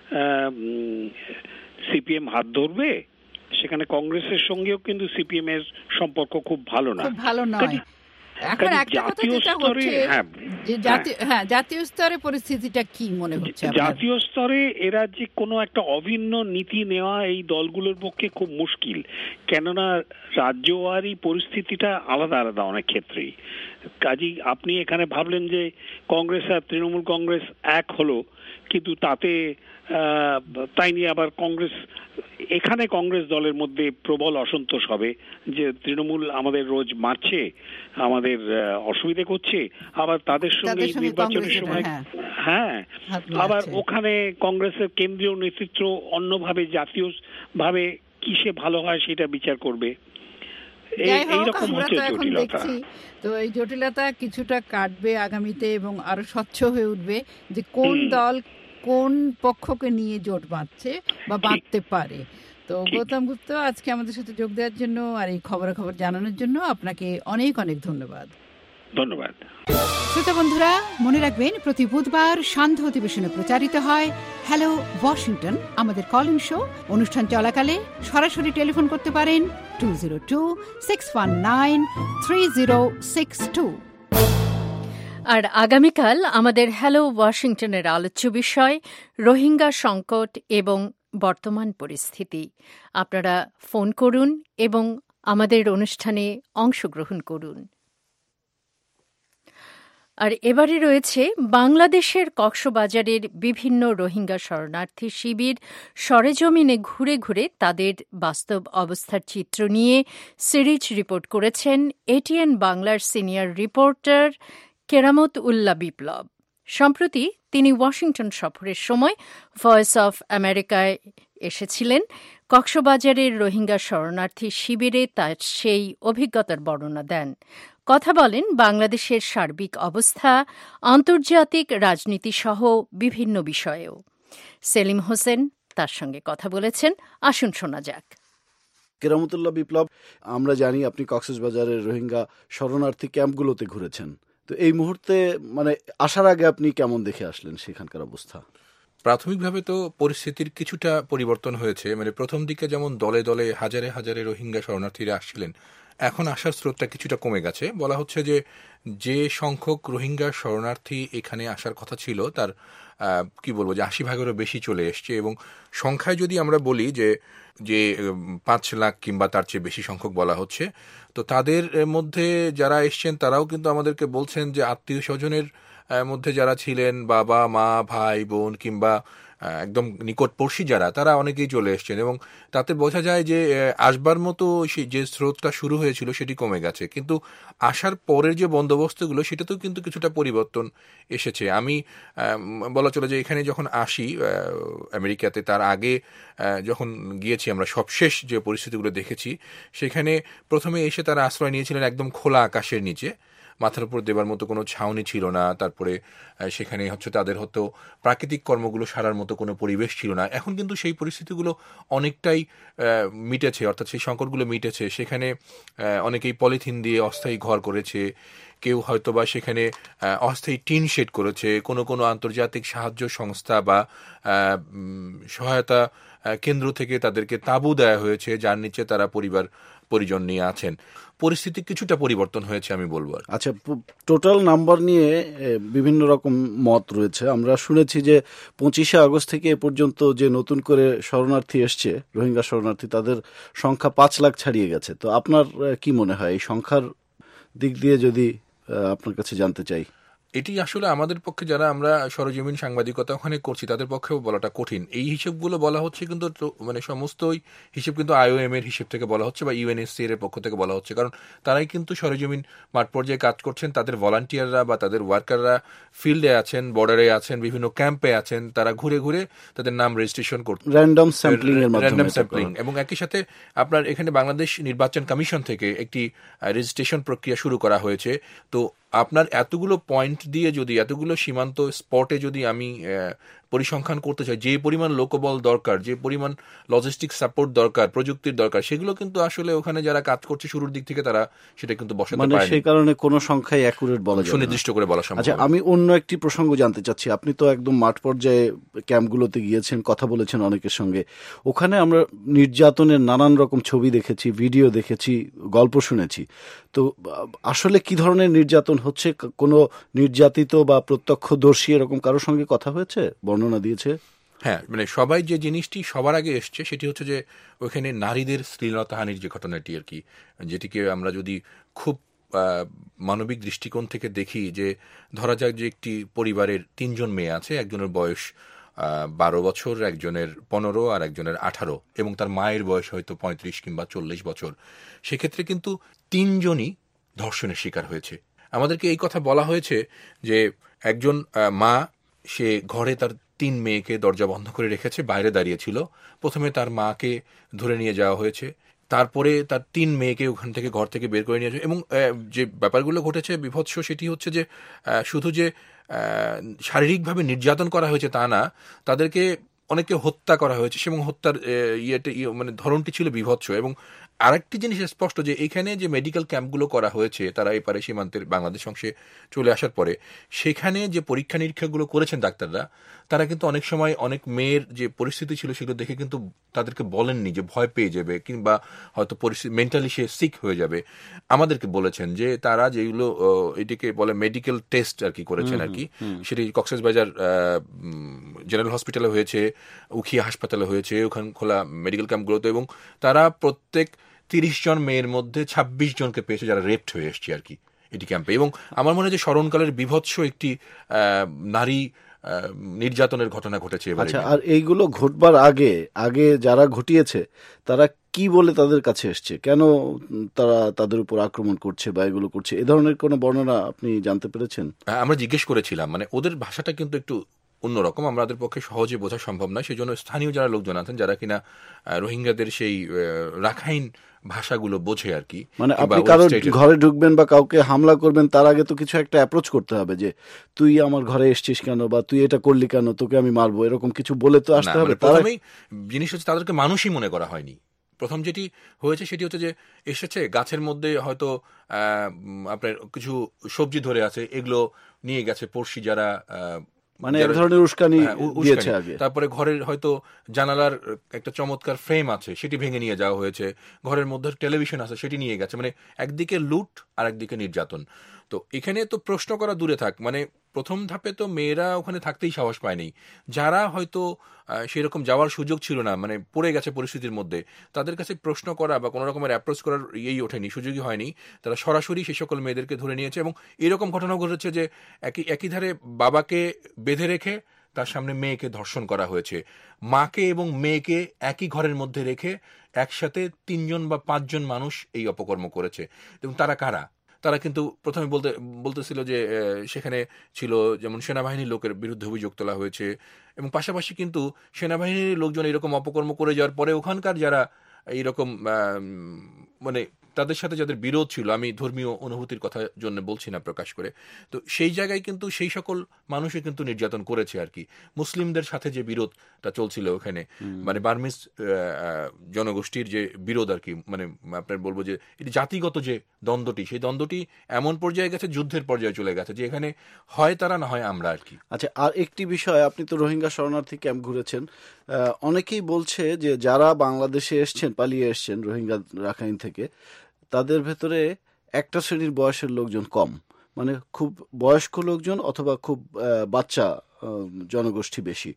সিপিএম হাত ধরবে? সেখানে কংগ্রেসের সঙ্গেও কিন্তু সিপিএম এর সম্পর্ক খুব ভালো না। এখন একটা কথা যেটা হচ্ছে যে জাতীয় স্তরে পরিস্থিতিটা কি মনে হচ্ছে? জাতীয় স্তরে এরা যে কোনো একটা অভিন্ন নীতি নেওয়া এই দলগুলোর পক্ষে খুব মুশকিল, কেননা রাজ্যওয়ারি পরিস্থিতিটা আলাদা আলাদা অনেক ক্ষেত্রেই। কাজেই আপনি এখানে ভাবলেন যে কংগ্রেস আর তৃণমূল কংগ্রেস এক হলো, কিন্তু তাতে তাই নিয়ে আবার এখানে কংগ্রেস দলের মধ্যে প্রবল অসন্তোষ হবে যে তৃণমূল আমাদের রোজ মারছে, আমাদের অসুবিধে করছে, আবার তাদের সঙ্গে নির্বাচনের সময় আবার ওখানে কংগ্রেসের কেন্দ্রীয় নেতৃত্ব অন্যভাবে জাতীয় ভাবে কিসে ভালো হয় সেটা বিচার করবে। এইরকম হচ্ছে জটিলতা। তো এই জটিলতা কিছুটা কাটবে আগামীতে এবং আরো স্বচ্ছ হয়ে উঠবে যে কোন দল কোন পক্ষকে নিয়ে জোট বাঁধছে বা বাঁধতে পারে। তো গৌতম গুপ্ত, আজকে আমাদের সাথে যোগ দেওয়ার জন্য আর এই খবরাখবর জানানোর জন্য আপনাকে অনেক অনেক ধন্যবাদ। ধন্যবাদ। শ্রোতা বন্ধুরা, মনে রাখবেন প্রতি বুধবার সান্ধ্য অধিবেশনে প্রচারিত হয় হ্যালো ওয়াশিংটন, আমাদের কল ইন শো। অনুষ্ঠান চলাকালে সরাসরি টেলিফোন করতে পারেন 202-619-3062। আর আগামীকাল আমাদের হ্যালো ওয়াশিংটনের আলোচ্য বিষয় রোহিঙ্গা সংকট এবং বর্তমান পরিস্থিতি। আপনারা ফোন করুন এবং আমাদের অনুষ্ঠানে অংশগ্রহণ করুন। আর এবারে রয়েছে বাংলাদেশের কক্সবাজারের বিভিন্ন রোহিঙ্গা শরণার্থী শিবির সরেজমিনে ঘুরে ঘুরে তাদের বাস্তব অবস্থার চিত্র নিয়ে সিরিজ রিপোর্ট করেছেন এটিএন বাংলার সিনিয়র রিপোর্টার কেরামত উল্লাহ বিপ্লব। সম্প্রতি তিনি ওয়াশিংটন সফরের সময় ভয়েস অফ আমেরিকায় এসেছিলেন। কক্সবাজারের রোহিঙ্গা শরণার্থী শিবিরে তার সেই অভিজ্ঞতার বর্ণনা দেন। কথা বলেন বাংলাদেশের সার্বিক অবস্থা, আন্তর্জাতিক রাজনীতি সহ বিভিন্ন বিষয়েও। সেলিম হোসেন তার সঙ্গে কথা বলেছেন, আসুন শোনা যাক। কেরামতুল্লাহ বিপ্লব, আমরা জানি আপনি কক্সবাজারের রোহিঙ্গা শরণার্থী ক্যাম্পগুলোতে ঘুরেছেন, তো এই মুহূর্তে মানে আসার আগে আপনি কেমন দেখে আসলেন সেখানকার অবস্থা? প্রাথমিকভাবে তো পরিস্থিতির কিছুটা পরিবর্তন হয়েছে। মানে প্রথম দিকে যেমন দলে দলে হাজারে হাজারে রোহিঙ্গা শরণার্থীরা আসছিলেন, এখন আসার স্রোতটা কিছুটা কমে গেছে। বলা হচ্ছে যে সংখ্যক রোহিঙ্গা শরণার্থী এখানে আসার কথা ছিল তার কি বলবো যে 80% বেশি চলে এসছে। এবং সংখ্যায় যদি আমরা বলি যে 5 লাখ কিংবা তার চেয়ে বেশি সংখ্যক বলা হচ্ছে, তো তাদের মধ্যে যারা এসছেন তারাও কিন্তু আমাদেরকে বলছেন যে আত্মীয় স্বজনের মধ্যে যারা ছিলেন, বাবা মা ভাই বোন কিংবা একদম নিকটবর্তী যারা, তারা অনেকেই চলে এসছেন এবং তাতে বোঝা যায় যে আসবার মতো যে স্রোতটা শুরু হয়েছিল সেটি কমে গেছে, কিন্তু আসার পরের যে বন্দোবস্তগুলো সেটাতেও কিন্তু কিছুটা পরিবর্তন এসেছে। আমি বলা চলে যে এখানে যখন আসি আমেরিকাতে, তার আগে যখন গিয়েছি আমরা সবশেষ যে পরিস্থিতিগুলো দেখেছি, সেখানে প্রথমে এসে তারা আশ্রয় নিয়েছিলেন একদম খোলা আকাশের নিচে, মাথার উপর দেবার মতো কোনো ছাউনি ছিল না। তারপরে সেখানে তাদের হয়তো প্রাকৃতিক কর্মগুলো সারার মতো কোনো পরিবেশ ছিল না। এখন কিন্তু সেই পরিস্থিতিগুলো অনেকটাই মিটেছে, অর্থাৎ সেই সংকটগুলো মিটেছে। সেখানে অনেকেই পলিথিন দিয়ে অস্থায়ী ঘর করেছে, কেউ হয়তো বা সেখানে অস্থায়ী টিন শেড করেছে, কোনো আন্তর্জাতিক সাহায্য সংস্থা বা সহায়তা কেন্দ্র থেকে তাদেরকে তাঁবু দেওয়া হয়েছে, যার নিচে তারা পরিজন নিয়ে আছেন। পরিস্থিতি কিছুটা পরিবর্তন হয়েছে আমি বলবো। আচ্ছা, টোটাল নাম্বার নিয়ে বিভিন্ন রকম মত রয়েছে। আমরা শুনেছি যে 25শে আগস্ট থেকে এ পর্যন্ত যে নতুন করে শরণার্থী এসছে, রোহিঙ্গা শরণার্থী, তাদের সংখ্যা 5 লাখ ছাড়িয়ে গেছে। তো আপনার কি মনে হয় এই সংখ্যার দিক দিয়ে যদি আপনার কাছে জানতে চাই? এটি আসলে আমাদের পক্ষে, যারা আমরা সরজমিন সাংবাদিকতা ওখানে করছি, তাদের পক্ষেও বলাটা কঠিন। এই হিসেবগুলো বলা হচ্ছে কিন্তু মানে সমস্তই হিসেব কিন্তু IOM এর হিসেব থেকে বলা হচ্ছে বা UNHCR এর পক্ষ থেকে বলা হচ্ছে, কারণ তারাই কিন্তু সরজমিন মাঠ পর্যায়ে কাজ করছেন। তাদের ভলান্টিয়াররা বা তাদের ওয়ার্কাররা ফিল্ডে আছেন, বর্ডারে আছেন, বিভিন্ন ক্যাম্পে আছেন, তারা ঘুরে ঘুরে তাদের নাম রেজিস্ট্রেশন করতে, র্যান্ডম স্যাম্পলিং, এবং একই সাথে আপনার এখানে বাংলাদেশ নির্বাচন কমিশন থেকে একটি রেজিস্ট্রেশন প্রক্রিয়া শুরু করা হয়েছে। তো আপনার এতগুলো পয়েন্ট দিয়ে যদি, এতগুলো সীমান্ত স্পটে যদি আমি পরিসংখ্যান করতে চাই, যে পরিমাণ লোকবল দরকার, যে পরিমাণ লজিস্টিক সাপোর্ট দরকার, প্রযুক্তির দরকার, সেগুলো কিন্তু আসলে ওখানে যারা কাজ করছে শুরুর দিক থেকে তারা সেটা কিন্তু বসাতে পারেনি। সেই কারণে কোনো সংখ্যাই অ্যাকুরেট বলা যায় না, সুনির্দিষ্ট করে বলা সম্ভব। আচ্ছা, আমি অন্য একটি প্রসঙ্গ জানতে চাচ্ছি। আপনি তো একদম মাঠ পর্যায়ে ক্যাম্পগুলোতে গিয়েছেন, কথা বলেছেন অনেকের সঙ্গে। ওখানে আমরা নির্যাতনের নানান রকম ছবি দেখেছি, ভিডিও দেখেছি, গল্প শুনেছি। তো আসলে কি ধরনের নির্যাতন হচ্ছে? কোনো নির্যাতিত বা প্রত্যক্ষদর্শী এরকম কারোর সঙ্গে কথা হয়েছে, বর্ণনা দিয়েছে? হ্যাঁ, মানে সবাই যে জিনিসটি সবার আগে এসছে সেটি হচ্ছে যে ওইখানে নারীদের শ্লীলতাহানির যে ঘটনাটি আর কি, যেটিকে আমরা যদি খুব মানবিক দৃষ্টিকোণ থেকে দেখি, যে ধরা যাক যে একটি পরিবারের 3 জন মেয়ে আছে, একজনের বয়স 12 বছর, একজনের 15 আর একজনের 18, এবং তার মায়ের বয়স হয়তো 35 কিংবা 40 বছর। সেক্ষেত্রে কিন্তু 3 জনই ধর্ষণের শিকার হয়েছে। আমাদেরকে এই কথা বলা হয়েছে যে একজন মা, সে ঘরে তার 3 মেয়েকে দরজা বন্ধ করে রেখেছে, বাইরে দাঁড়িয়েছিল। প্রথমে তার মাকে ধরে নিয়ে যাওয়া হয়েছে, তারপরে তার 3 মেয়েকে ওখান থেকে, ঘর থেকে বের করে নিয়ে যাওয়া। এবং যে ব্যাপারগুলো ঘটেছে বিভৎস, সেটি হচ্ছে যে শুধু যে শারীরিকভাবে নির্যাতন করা হয়েছে তা না, তাদেরকে অনেকে হত্যা করা হয়েছে, এবং হত্যার মানে ধরনটি ছিল বিভৎস। এবং আরেকটি জিনিস স্পষ্ট, যে এখানে যে মেডিকেল ক্যাম্পগুলো করা হয়েছে, তারা এপারে সীমান্তের বাংলাদেশ অংশে চলে আসার পরে সেখানে যে পরীক্ষা নিরীক্ষাগুলো করেছেন ডাক্তাররা, তারা কিন্তু অনেক সময় অনেক মেয়ের যে পরিস্থিতি ছিল সেগুলো দেখে কিন্তু তাদেরকে বলেননি যে ভয় পেয়ে যাবে কিংবা হয়তো পরিস্থিতি মেন্টালি সে সিক হয়ে যাবে। আমাদেরকে বলেছেন যে তারা যেগুলো এটিকে বলে মেডিকেল টেস্ট আর কি করেছেন আর কি, সেটি কক্সবাজার জেনারেল হসপিটালে হয়েছে, উখিয়া হাসপাতালে হয়েছে, ওখানে খোলা মেডিকেল ক্যাম্পগুলোতে, এবং তারা প্রত্যেক 30 জন মেয়ের মধ্যে 26 জনকে পেয়েছে যারা রেপড হয়ে এসছে আর কি এটি ক্যাম্পে। এবং আমার মনে হয় যে স্মরণকালের বিভৎস একটি নারী নির্যাতনের ঘটনা ঘটেছে। আচ্ছা, আর এইগুলো ঘটবার আগে যারা ঘটিয়েছে তারা কি বলে তাদের কাছে এসছে, কেন তারা তাদের উপর আক্রমণ করছে বা এগুলো করছে, এ ধরনের কোনো বর্ণনা আপনি জানতে পেরেছেন? আমরা জিজ্ঞেস করেছিলাম, মানে ওদের ভাষাটা কিন্তু একটু অন্যরকম, আমাদের পক্ষে সহজে বোঝা সম্ভব নয়। সেই জন্য স্থানীয় যারা লোকজন আছেন, যারা কিনা রোহিঙ্গাদের সেই রাখাইন ভাষাগুলো বোঝে আর কি, মানে আপনি কারো ঘরে ঢুকবেন বা কাউকে হামলা করবেন, তার আগে তো কিছু একটা অ্যাপ্রোচ করতে হবে, যে তুই আমার ঘরে এসছিস কেন, বা তুই এটা করলি কেন, তোকে আমি মারবো, এরকম কিছু বলে তো আসতে হবে। প্রথমেই জিনিস হচ্ছে তাদেরকে মানুষই মনে করা হয়নি। প্রথম যেটি হয়েছে সেটি হচ্ছে যে এসেছে গাছের মধ্যে হয়তো আপনার কিছু সবজি ধরে আছে, এগুলো নিয়ে গেছে পড়শি যারা, মানে এক ধরনের উস্কানি দিয়েছে আগে। তারপরে ঘরের হয়তো জানালার একটা চমৎকার ফ্রেম আছে, সেটি ভেঙে নিয়ে যাওয়া হয়েছে, ঘরের মধ্যে টেলিভিশন আছে, সেটি নিয়ে গেছে। মানে একদিকে লুট আর একদিকে নির্যাতন। তো এখানে তো প্রশ্ন করা দূরে থাক, মানে প্রথম ধাপে তো মেয়েরা ওখানে থাকতেই সাহস পায়নি। যারা হয়তো সেরকম যাওয়ার সুযোগ ছিল না, মানে পড়ে গেছে পরিস্থিতির মধ্যে, তাদের কাছে প্রশ্ন করা বা কোনো রকমের অ্যাপ্রোচ করার ওঠেনি, সুযোগই হয়নি। তারা সরাসরি সে সকল মেয়েদেরকে ধরে নিয়েছে এবং এরকম ঘটনা ঘটেছে যে একই ধারে বাবাকে বেঁধে রেখে তার সামনে মেয়েকে ধর্ষণ করা হয়েছে। মাকে এবং মেয়েকে একই ঘরের মধ্যে রেখে একসাথে 3 বা 5 মানুষ এই অপকর্ম করেছে। এবং তারা কারা? তারা কিন্তু প্রথমে বলতেছিল যে সেখানে ছিল যেমন সেনাবাহিনীর লোকের বিরুদ্ধে অভিযোগ তোলা হয়েছে, এবং পাশাপাশি কিন্তু সেনাবাহিনীর লোকজন এরকম অপকর্ম করে যাওয়ার পরে ওখানকার যারা এইরকম মানে তাদের সাথে যাদের বিরোধ ছিল, আমি ধর্মীয় অনুভূতির কথা জন্য বলছি না প্রকাশ করে, তো সেই জায়গায় কিন্তু সেই সকল মানুষই কিন্তু নির্যাতন করেছে আর কি। মুসলিমদের সাথে যে বিরোধটা চলছিল ওখানে, মানে বার্মিজ জনগোষ্ঠীর যে বিরোধ আর কি, মানে আপনার বলবো যে এটি জাতিগত যে দ্বন্দ্বটি, সেই দ্বন্দ্বটি এমন পর্যায়ে গেছে, যুদ্ধের পর্যায়ে চলে গেছে, যে এখানে হয় তারা না হয় আমরা আর কি। আচ্ছা, আর একটি বিষয়, আপনি তো রোহিঙ্গা শরণার্থী ক্যাম্প ঘুরেছেন, অনেকেই বলছে যে যারা বাংলাদেশে এসছেন, পালিয়ে এসছেন রোহিঙ্গা রাখাইন থেকে, তাদের ভেতরে একটা শ্রেণীর বয়সের লোকজন কম, মানে খুব বয়স্ক লোকজন অথবা খুব বাচ্চা জনগোষ্ঠী বেশি,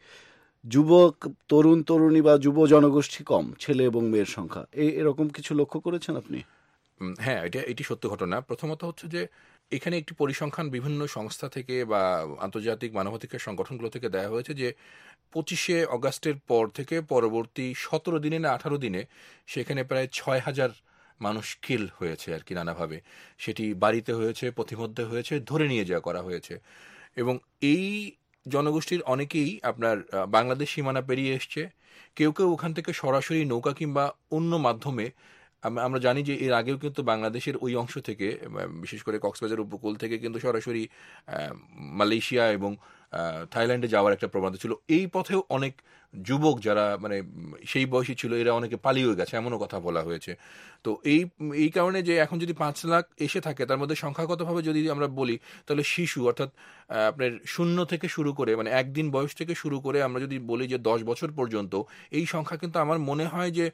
যুবক তরুণী বা যুব জনগোষ্ঠী কম, ছেলে এবং মেয়ের সংখ্যা, এরকম কিছু লক্ষ্য করেছেন আপনি? হ্যাঁ, এটি সত্য ঘটনা। প্রথমত হচ্ছে যে এখানে একটি পরিসংখ্যান বিভিন্ন সংস্থা থেকে বা আন্তর্জাতিক মানবাধিকার সংগঠনগুলো থেকে দেওয়া হয়েছে যে 25শে অগাস্টের পর থেকে পরবর্তী 17 দিনে না 18 দিনে সেখানে প্রায় 6,000 মানুষ কিল হয়েছে আর কি, নানাভাবে। সেটি বাড়িতে হয়েছে, পথিমধ্যে হয়েছে, ধরে নিয়ে যাওয়া করা হয়েছে। এবং এই জনগোষ্ঠীর অনেকেই আপনার বাংলাদেশ সীমানা পেরিয়ে এসছে, কেউ ওখান থেকে সরাসরি নৌকা কিংবা অন্য মাধ্যমে। আমরা জানি যে এর আগেও কিন্তু বাংলাদেশের ওই অংশ থেকে, বিশেষ করে কক্সবাজার উপকূল থেকে কিন্তু সরাসরি মালয়েশিয়া এবং থাইল্যান্ডে যাওয়ার একটা প্রবণতা ছিল। এই পথেও অনেক যুবক যারা মানে সেই বয়সী ছিল, এরা অনেকে পালিয়ে গেছে, এমনও কথা বলা হয়েছে। তো এই কারণে যে এখন যদি 5 লাখ এসে থাকে, তার মধ্যে সংখ্যাগতভাবে যদি আমরা বলি, তাহলে শিশু অর্থাৎ আপনার 0 থেকে শুরু করে, মানে 1 দিন বয়স থেকে শুরু করে আমরা যদি বলি যে 10 বছর পর্যন্ত, এই সংখ্যা কিন্তু আমার মনে হয় যে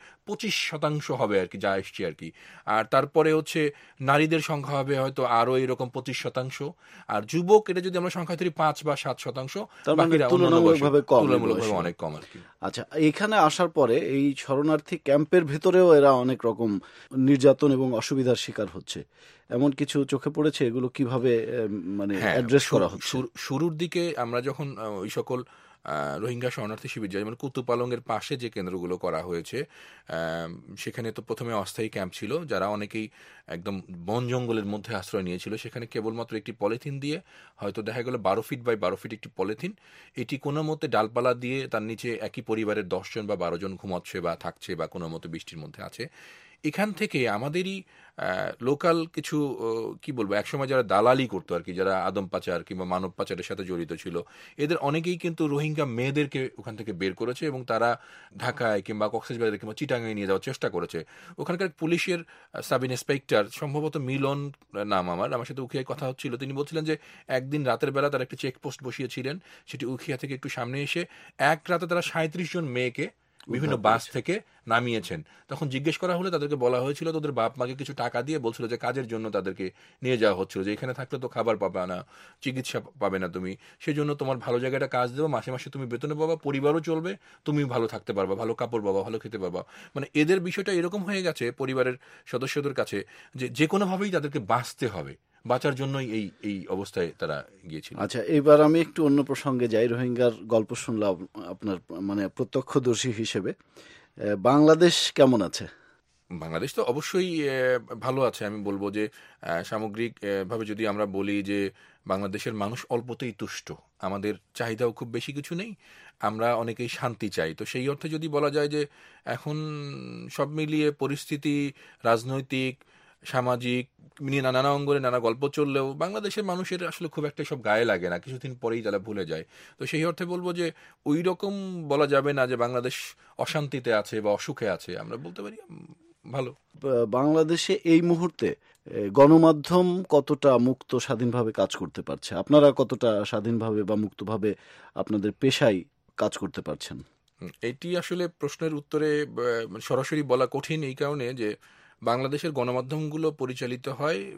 25% হবে আর কি, যা এসছে আর কি। আর তারপরে হচ্ছে নারীদের সংখ্যা হবে হয়তো আরো এরকম 25%, আর যুবক এটা যদি আমরা সংখ্যা ধরি 5 বা 7%, বাকিরা তুলনামূলকভাবে অনেক কম আর কি। আচ্ছা, এখানে আসার পরে এই শরণার্থী ক্যাম্পের ভেতরেও এরা অনেক রকম নির্যাতন এবং অসুবিধার শিকার হচ্ছে, এমন কিছু চোখে পড়েছে? এগুলো কিভাবে মানে অ্যাড্রেস করা হচ্ছে? শুরুর দিকে আমরা যখন ওই সকল রোহিঙ্গা শরণার্থী শিবির, যেমন কুতুপালংয়ের পাশে যে কেন্দ্রগুলো করা হয়েছে, সেখানে তো প্রথমে অস্থায়ী ক্যাম্প ছিল, যারা অনেকেই একদম বন জঙ্গলের মধ্যে আশ্রয় নিয়েছিল। সেখানে কেবলমাত্র একটি পলিথিন দিয়ে, হয়তো দেখা গেল 12 ফিট বাই 12 ফিট একটি পলিথিন, এটি কোনো মতে ডালপালা দিয়ে তার নিচে একই পরিবারের 10 জন বা 12 জন ঘুমাচ্ছে বা থাকছে বা কোনো মতে বৃষ্টির মধ্যে আছে। এখান থেকে আমাদেরই লোকাল কিছু কি বলবো, একসময় যারা দালালি করতো আর কি, যারা আদম পাচার কিংবা মানব পাচারের সাথে জড়িত ছিল, এদের অনেকেই কিন্তু রোহিঙ্গা মেয়েদেরকে ওখান থেকে বের করেছে এবং তারা ঢাকায় কিংবা কক্সবাজারে কিংবা চিটাগাঁয়ে নিয়ে যাওয়ার চেষ্টা করেছে। ওখানকার পুলিশের সাব ইন্সপেক্টর, সম্ভবত মিলন নাম, আমার সাথে উখিয়ায় কথা হচ্ছিল, তিনি বলছিলেন যে একদিন রাতের বেলা তারা একটা চেকপোস্ট বসিয়েছিলেন, সেটি উখিয়া থেকে একটু সামনে এসে এক রাতে তারা 37 জন মেয়েকে বিভিন্ন বাস থেকে নামিয়েছেন। তখন জিজ্ঞেস করা হলে তাদেরকে বলা হয়েছিল তোদের বাপ মাকে কিছু টাকা দিয়ে, বলছিল যে কাজের জন্য তাদেরকে নিয়ে যাওয়া হচ্ছিল, যে এখানে থাকলে তো খাবার পাবে না, চিকিৎসা পাবে না তুমি, সেই জন্য তোমার ভালো জায়গাটা কাজ দেবো, মাসে মাসে তুমি বেতনে পাবা, পরিবারও চলবে, তুমি ভালো থাকতে পারবা, ভালো কাপড় পাবা, ভালো খেতে পারবা। মানে এদের বিষয়টা এরকম হয়ে গেছে পরিবারের সদস্যদের কাছে যে কোনোভাবেই তাদেরকে বাঁচতে হবে, বাঁচার জন্যই এই অবস্থায় তারা গিয়েছিল। আচ্ছা, এবার আমি একটু অন্য প্রসঙ্গে যাই। রোহিঙ্গার গল্প শুনলাম আপনার মানে প্রত্যক্ষদর্শী হিসেবে। বাংলাদেশ কেমন আছে? বাংলাদেশ তো অবশ্যই ভালো আছে। আমি বলবো যে সামগ্রিক ভাবে যদি আমরা বলি যে বাংলাদেশের মানুষ অল্পতেই তুষ্ট, আমাদের চাহিদাও খুব বেশি কিছু নেই, আমরা অনেকেই শান্তি চাই। তো সেই অর্থে যদি বলা যায় যে এখন সব মিলিয়ে পরিস্থিতি, রাজনৈতিক, সামাজিক নিয়ে নানা অঙ্গনে নানা গল্প চললেও বাংলাদেশের মানুষের আসলে খুব একটা সব গায়ে লাগে না, কিছুদিন পরেই তারা ভুলে যায়। তো সেই অর্থে বলবো যে ওই রকম বলা যাবে না যে বাংলাদেশ অশান্তিতে আছে বা অসুখে আছে, আমরা বলতে পারি ভালো। বাংলাদেশে এই মুহূর্তে গণমাধ্যম কতটা মুক্ত স্বাধীনভাবে কাজ করতে পারছে? আপনারা কতটা স্বাধীনভাবে বা মুক্তভাবে আপনাদের পেশায় কাজ করতে পারছেন? এটি আসলে প্রশ্নের উত্তরে সরাসরি বলা কঠিন, এই কারণে যে বাংলাদেশের গণমাধ্যমগুলো পরিচালিত হয়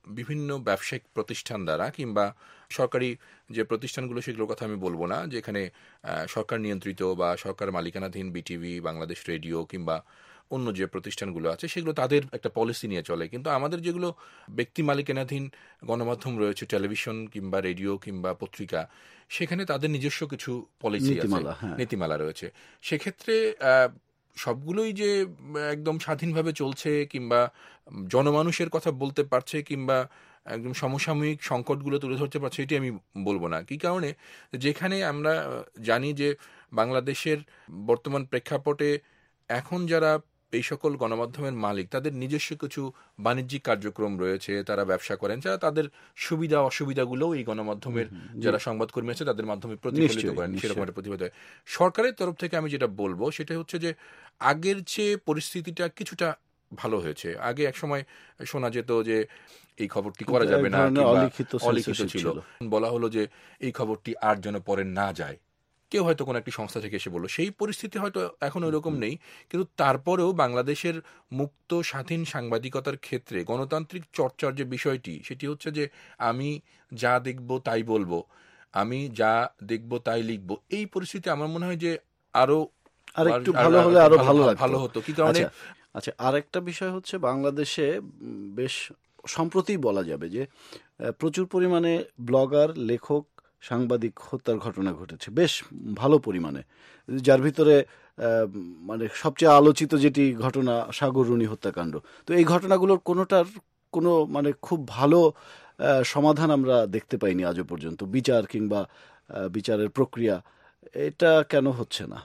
বিভিন্ন ব্যবসায়িক প্রতিষ্ঠান দ্বারা কিংবা সরকারি যে প্রতিষ্ঠানগুলো সেগুলোর কথা আমি বলবো না, যেখানে সরকার নিয়ন্ত্রিত বা সরকার মালিকানাধীন বিটিভি, বাংলাদেশ রেডিও কিংবা অন্য যে প্রতিষ্ঠানগুলো আছে সেগুলো তাদের একটা পলিসি নিয়ে চলে। কিন্তু আমাদের যেগুলো ব্যক্তি মালিকানাধীন গণমাধ্যম রয়েছে, টেলিভিশন কিংবা রেডিও কিংবা পত্রিকা, সেখানে তাদের নিজস্ব কিছু পলিসি আছে, নীতিমালা রয়েছে। সেক্ষেত্রে সবগুলোই যে একদম স্বাধীনভাবে চলছে কিংবা জনমানুষের কথা বলতে পারছে কিংবা একদম সমসাময়িক সংকটগুলো তুলে ধরতে পারছে, এটি আমি বলবো না। কি কারণে? যেখানে আমরা জানি যে বাংলাদেশের বর্তমান প্রেক্ষাপটে এখন যারা এই সকল গণমাধ্যমের মালিক, তাদের নিজস্ব কিছু বাণিজ্যিক কার্যক্রম রয়েছে, তারা ব্যবসা করেন, যারা তাদের সুবিধা অসুবিধাগুলো এই গণমাধ্যমের যারা সংবাদকর্মী আছে তাদের মাধ্যমে প্রতিফলিত করেন, সেরকম একটা প্রতিফলিত হয়। সরকারের তরফ থেকে আমি যেটা বলবো সেটা হচ্ছে যে আগের চেয়ে পরিস্থিতিটা কিছুটা ভালো হয়েছে। আগে এক সময় শোনা যেত যে এই খবরটি করা যাবে না, অলিখিত ছিল, বলা হলো যে এই খবরটি আর যেন পরে না যায়, কেউ হয়তো কোনো একটি সংস্থা থেকে এসে বললো। সেই পরিস্থিতি হয়তো এখন ওইরকম নেই, কিন্তু তারপরেও বাংলাদেশের মুক্ত স্বাধীন সাংবাদিকতার ক্ষেত্রে গণতান্ত্রিক চর্চার যে বিষয়টি, সেটি হচ্ছে যে আমি যা দেখব তাই বলবো, আমি যা দেখব তাই লিখবো। এই পরিস্থিতি আমার মনে হয় যে আরো একটু ভালো হলে আরো ভালো হতো। কি কারণে? আচ্ছা, আরেকটা বিষয় হচ্ছে বাংলাদেশে বেশ সম্প্রতি বলা যাবে যে প্রচুর পরিমাণে ব্লগার, লেখক, সাংবাদিক হত্যার ঘটনা ঘটেছে, বেশ ভালো পরিমাণে, যার ভিতরে মানে সবচেয়ে আলোচিত যেটি ঘটনা সাগর রুনি হত্যাকাণ্ড। তো এই ঘটনাগুলোর কোনোটার কোনো মানে খুব ভালো সমাধান আমরা দেখতে পাইনি আজও পর্যন্ত, বিচার কিংবা বিচারের প্রক্রিয়া, এটা কেন হচ্ছে না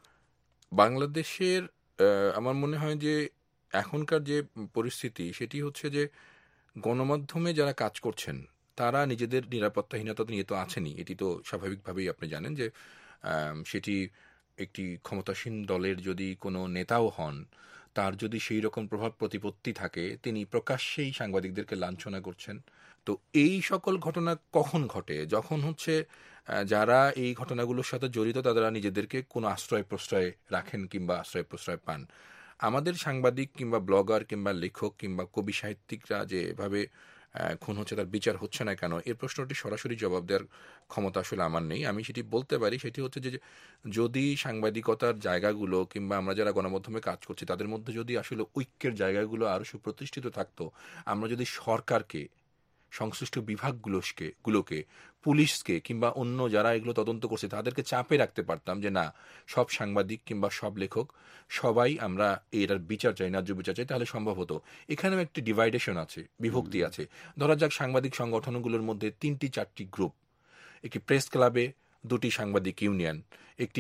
বাংলাদেশের? আমার মনে হয় যে এখনকার যে পরিস্থিতি সেটি হচ্ছে যে গণমাধ্যমে যারা কাজ করছেন তারা নিজেদের নিরাপত্তাহীনতা নিয়ে তো আছেনই, এটি তো স্বাভাবিকভাবেই আপনি জানেন যে সেটি একটি ক্ষমতাসীন দলের যদি কোনো নেতাও হন, তার যদি সেই রকম প্রভাব প্রতিপত্তি থাকে, তিনি প্রকাশ্যেই সাংবাদিকদেরকে লাঞ্ছনা করছেন। তো এই সকল ঘটনা কখন ঘটে? যখন হচ্ছে যারা এই ঘটনাগুলোর সাথে জড়িত তারা নিজেদেরকে কোনো আশ্রয় প্রশ্রয় রাখেন কিংবা আশ্রয় প্রশ্রয় পান। আমাদের সাংবাদিক কিংবা ব্লগার কিংবা লেখক কিংবা কবি সাহিত্যিকরা যেভাবে খুন হচ্ছে, তার বিচার হচ্ছে না কেন, এর প্রশ্নটি সরাসরি জবাব দেওয়ার ক্ষমতা আসলে আমার নেই। আমি সেটি বলতে পারি, সেটি হচ্ছে যে যদি সাংবাদিকতার জায়গাগুলো কিংবা আমরা যারা গণমাধ্যমে কাজ করছি তাদের মধ্যে যদি আসলে ঐক্যের জায়গাগুলো আরো সুপ্রতিষ্ঠিত থাকতো, আমরা যদি সরকারকে, সংশ্লিষ্ট বিভাগগুলোকে, পুলিশকে কিংবা অন্য যারা এগুলো তদন্ত করছে তাদেরকে চাপে রাখতে পারতাম যে না, সব সাংবাদিক কিংবা সব লেখক সবাই আমরা এটার বিচার চাই, ন্যায্য বিচার চাই, তাহলে সম্ভব হতো। এখানেও একটি ডিভাইডেশন আছে, বিভক্তি আছে। ধরা যাক সাংবাদিক সংগঠনগুলোর মধ্যে 3-4টি গ্রুপ, একটি প্রেস ক্লাবে 2টি সাংবাদিক ইউনিয়ন, একটি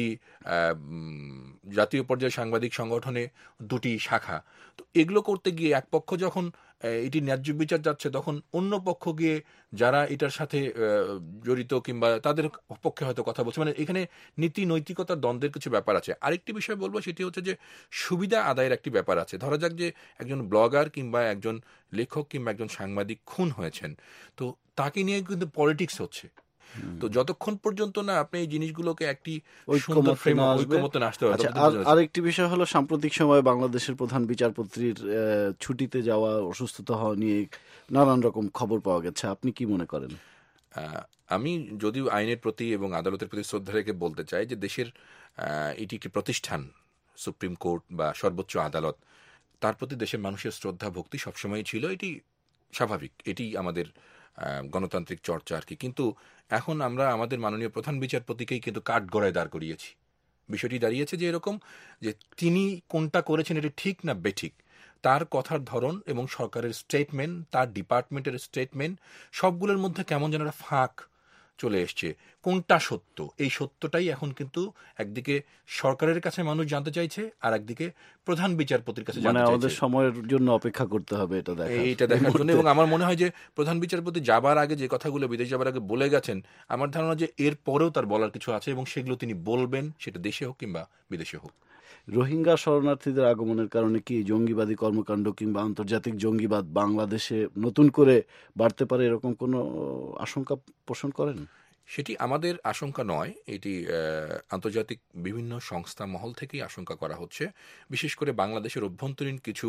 জাতীয় পর্যায়ে সাংবাদিক সংগঠনে 2টি শাখা। তো এগুলো করতে গিয়ে এক পক্ষ যখন এটি ন্যায্য বিচার যাচ্ছে, তখন অন্য পক্ষ গিয়ে যারা এটার সাথে জড়িত কিংবা তাদের পক্ষে হয়তো কথা বলছে, মানে এখানে নীতি নৈতিকতার দ্বন্দ্বের কিছু ব্যাপার আছে। আরেকটি বিষয় বলবো, সেটি হচ্ছে যে সুবিধা আদায়ের একটি ব্যাপার আছে। ধরা যাক যে একজন ব্লগার কিংবা একজন লেখক কিংবা একজন সাংবাদিক খুন হয়েছেন, তো তাকে নিয়ে কিন্তু পলিটিক্স হচ্ছে। তো যতক্ষণ পর্যন্ত না আপনি এই জিনিসগুলোকে একটি ঐক্যমত্যে আসতে হবে। আরেকটি বিষয় হলো, সাম্প্রতিক সময়ে বাংলাদেশের প্রধান বিচারপতির ছুটিতে যাওয়া, অসুস্থতা হওয়া নিয়ে নানান রকম খবর পাওয়া গেছে। আপনি কি মনে করেন? আমি যদিও আইনের প্রতি এবং আদালতের প্রতি শ্রদ্ধা রেখে বলতে চাই যে দেশের এটি একটি প্রতিষ্ঠান, সুপ্রিম কোর্ট বা সর্বোচ্চ আদালত, তার প্রতি দেশের মানুষের শ্রদ্ধা ভক্তি সবসময় ছিল, এটি স্বাভাবিক, এটি আমাদের গণতান্ত্রিক চর্চা আর কি। কিন্তু এখন আমরা আমাদের মাননীয় প্রধান বিচারপতিকেই কিন্তু কাঠগড়ায় দাঁড় করিয়েছি। বিষয়টি দাঁড়িয়েছে যে এরকম যে তিনি কোনটা করেছেন এটি ঠিক না বেঠিক, তার কথার ধরন এবং সরকারের স্টেটমেন্ট, তার ডিপার্টমেন্টের স্টেটমেন্ট, সবগুলোর মধ্যে কেমন যেন একটা ফাঁক চলে এসছে। কোনটা সত্য, এই সত্যটাই এখন কিন্তু একদিকে সরকারের কাছে মানুষ জানতে চাইছে, আর একদিকে প্রধান বিচারপতির কাছে জানতে চাইছে। আমাদের সময়ের জন্য অপেক্ষা করতে হবে এটা দেখার জন্য। এবং আমার মনে হয় যে প্রধান বিচারপতি যাবার আগে যে কথাগুলো বিদেশ যাবার আগে বলে গেছেন, আমার ধারণা যে এর পরেও তার বলার কিছু আছে এবং সেগুলো তিনি বলবেন, সেটা দেশে হোক কিংবা বিদেশে হোক। রোহিঙ্গা শরণার্থীদের আগমনের কারণে কি জঙ্গিবাদী কর্মকাণ্ড কিংবা আন্তর্জাতিক জঙ্গিবাদ বাংলাদেশে নতুন করে বাড়তে পারে, এরকম কোনো আশঙ্কা পোষণ করেন? সেটি আমাদের আশঙ্কা নয়, এটি আন্তর্জাতিক বিভিন্ন সংস্থা মহল থেকেই আশঙ্কা করা হচ্ছে। বিশেষ করে বাংলাদেশের অভ্যন্তরীণ কিছু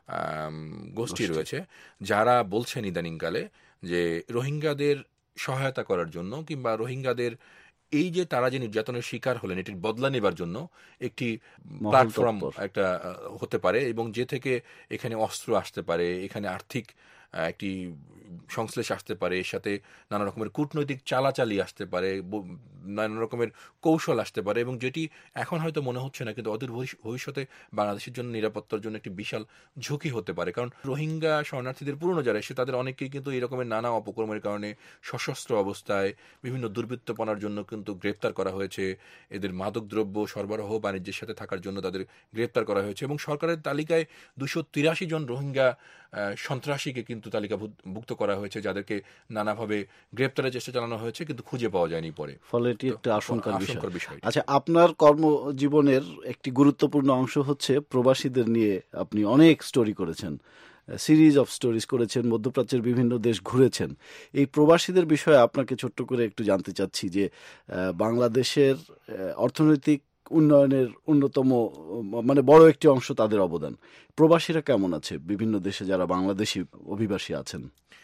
গোষ্ঠী রয়েছে যারা বলছেন ইদানিংকালে যে রোহিঙ্গাদের সহায়তা করার জন্য কিংবা রোহিঙ্গাদের এই যে তারা যে নির্যাতনের শিকার হলেন এটির বদলা নেবার জন্য একটি প্ল্যাটফর্ম একটা হতে পারে, এবং যে থেকে এখানে অস্ত্র আসতে পারে, এখানে আর্থিক একটি সংশ্লেষ আসতে পারে, এর সাথে নানা রকমের কূটনৈতিক চালাচালি আসতে পারে, নানা রকমের কৌশল আসতে পারে, এবং যেটি এখন হয়তো মনে হচ্ছে না কিন্তু অদূর ভবিষ্যতে বাংলাদেশের জন্য নিরাপত্তার জন্য একটি বিশাল ঝুঁকি হতে পারে। কারণ রোহিঙ্গা শরণার্থীদের পুরনো যারা এসে তাদের অনেকেই কিন্তু এই রকমের নানা অপকর্মের কারণে সশস্ত্র অবস্থায় বিভিন্ন দুর্বৃত্তপনার জন্য কিন্তু গ্রেপ্তার করা হয়েছে, এদের মাদকদ্রব্য সরবরাহ বাণিজ্যের সাথে থাকার জন্য তাদের গ্রেপ্তার করা হয়েছে, এবং সরকারের তালিকায় 283 জন রোহিঙ্গা সন্ত্রাসীকে কিন্তু তালিকাভুক্ত করা হয়েছে, যাদেরকে নানাভাবে গ্রেপ্তারের চেষ্টা চালানো হয়েছে কিন্তু খুঁজে পাওয়া যায়নি পরে। ফলে এটি একটা আশঙ্কার বিষয়। আচ্ছা, আপনার কর্মজীবনের একটি গুরুত্বপূর্ণ অংশ হচ্ছে প্রবাসীদের নিয়ে আপনি অনেক স্টোরি করেছেন, সিরিজ অফ স্টোরিজ করেছেন, মধ্যপ্রাচ্যের বিভিন্ন দেশ ঘুরেছেন। এই প্রবাসীদের বিষয়ে আপনাকে ছোট্ট করে একটু জানতে চাচ্ছি যে বাংলাদেশের অর্থনৈতিক উন্নয়নের অন্যতম মানে বড় একটি অংশ তাদের অবদান। প্রবাসীরা কেমন আছে বিভিন্ন দেশে যারা বাংলাদেশি অভিবাসী আছেন?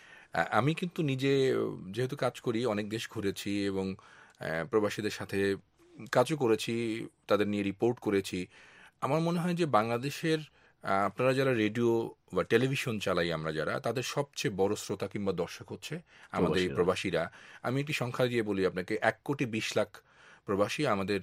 আমি কিন্তু নিজে যেহেতু কাজ করি অনেক দেশ ঘুরেছি এবং প্রবাসীদের সাথে কাজও করেছি, তাদের নিয়ে রিপোর্ট করেছি। আমার মনে হয় যে বাংলাদেশের আপনারা যারা রেডিও বা টেলিভিশন চালাই আমরা যারা, তাদের সবচেয়ে বড় শ্রোতা কিংবা দর্শক হচ্ছে আমাদের এই প্রবাসীরা। আমি একটি সংখ্যা দিয়ে বলি আপনাকে, 1,20,00,000 প্রবাসী আমাদের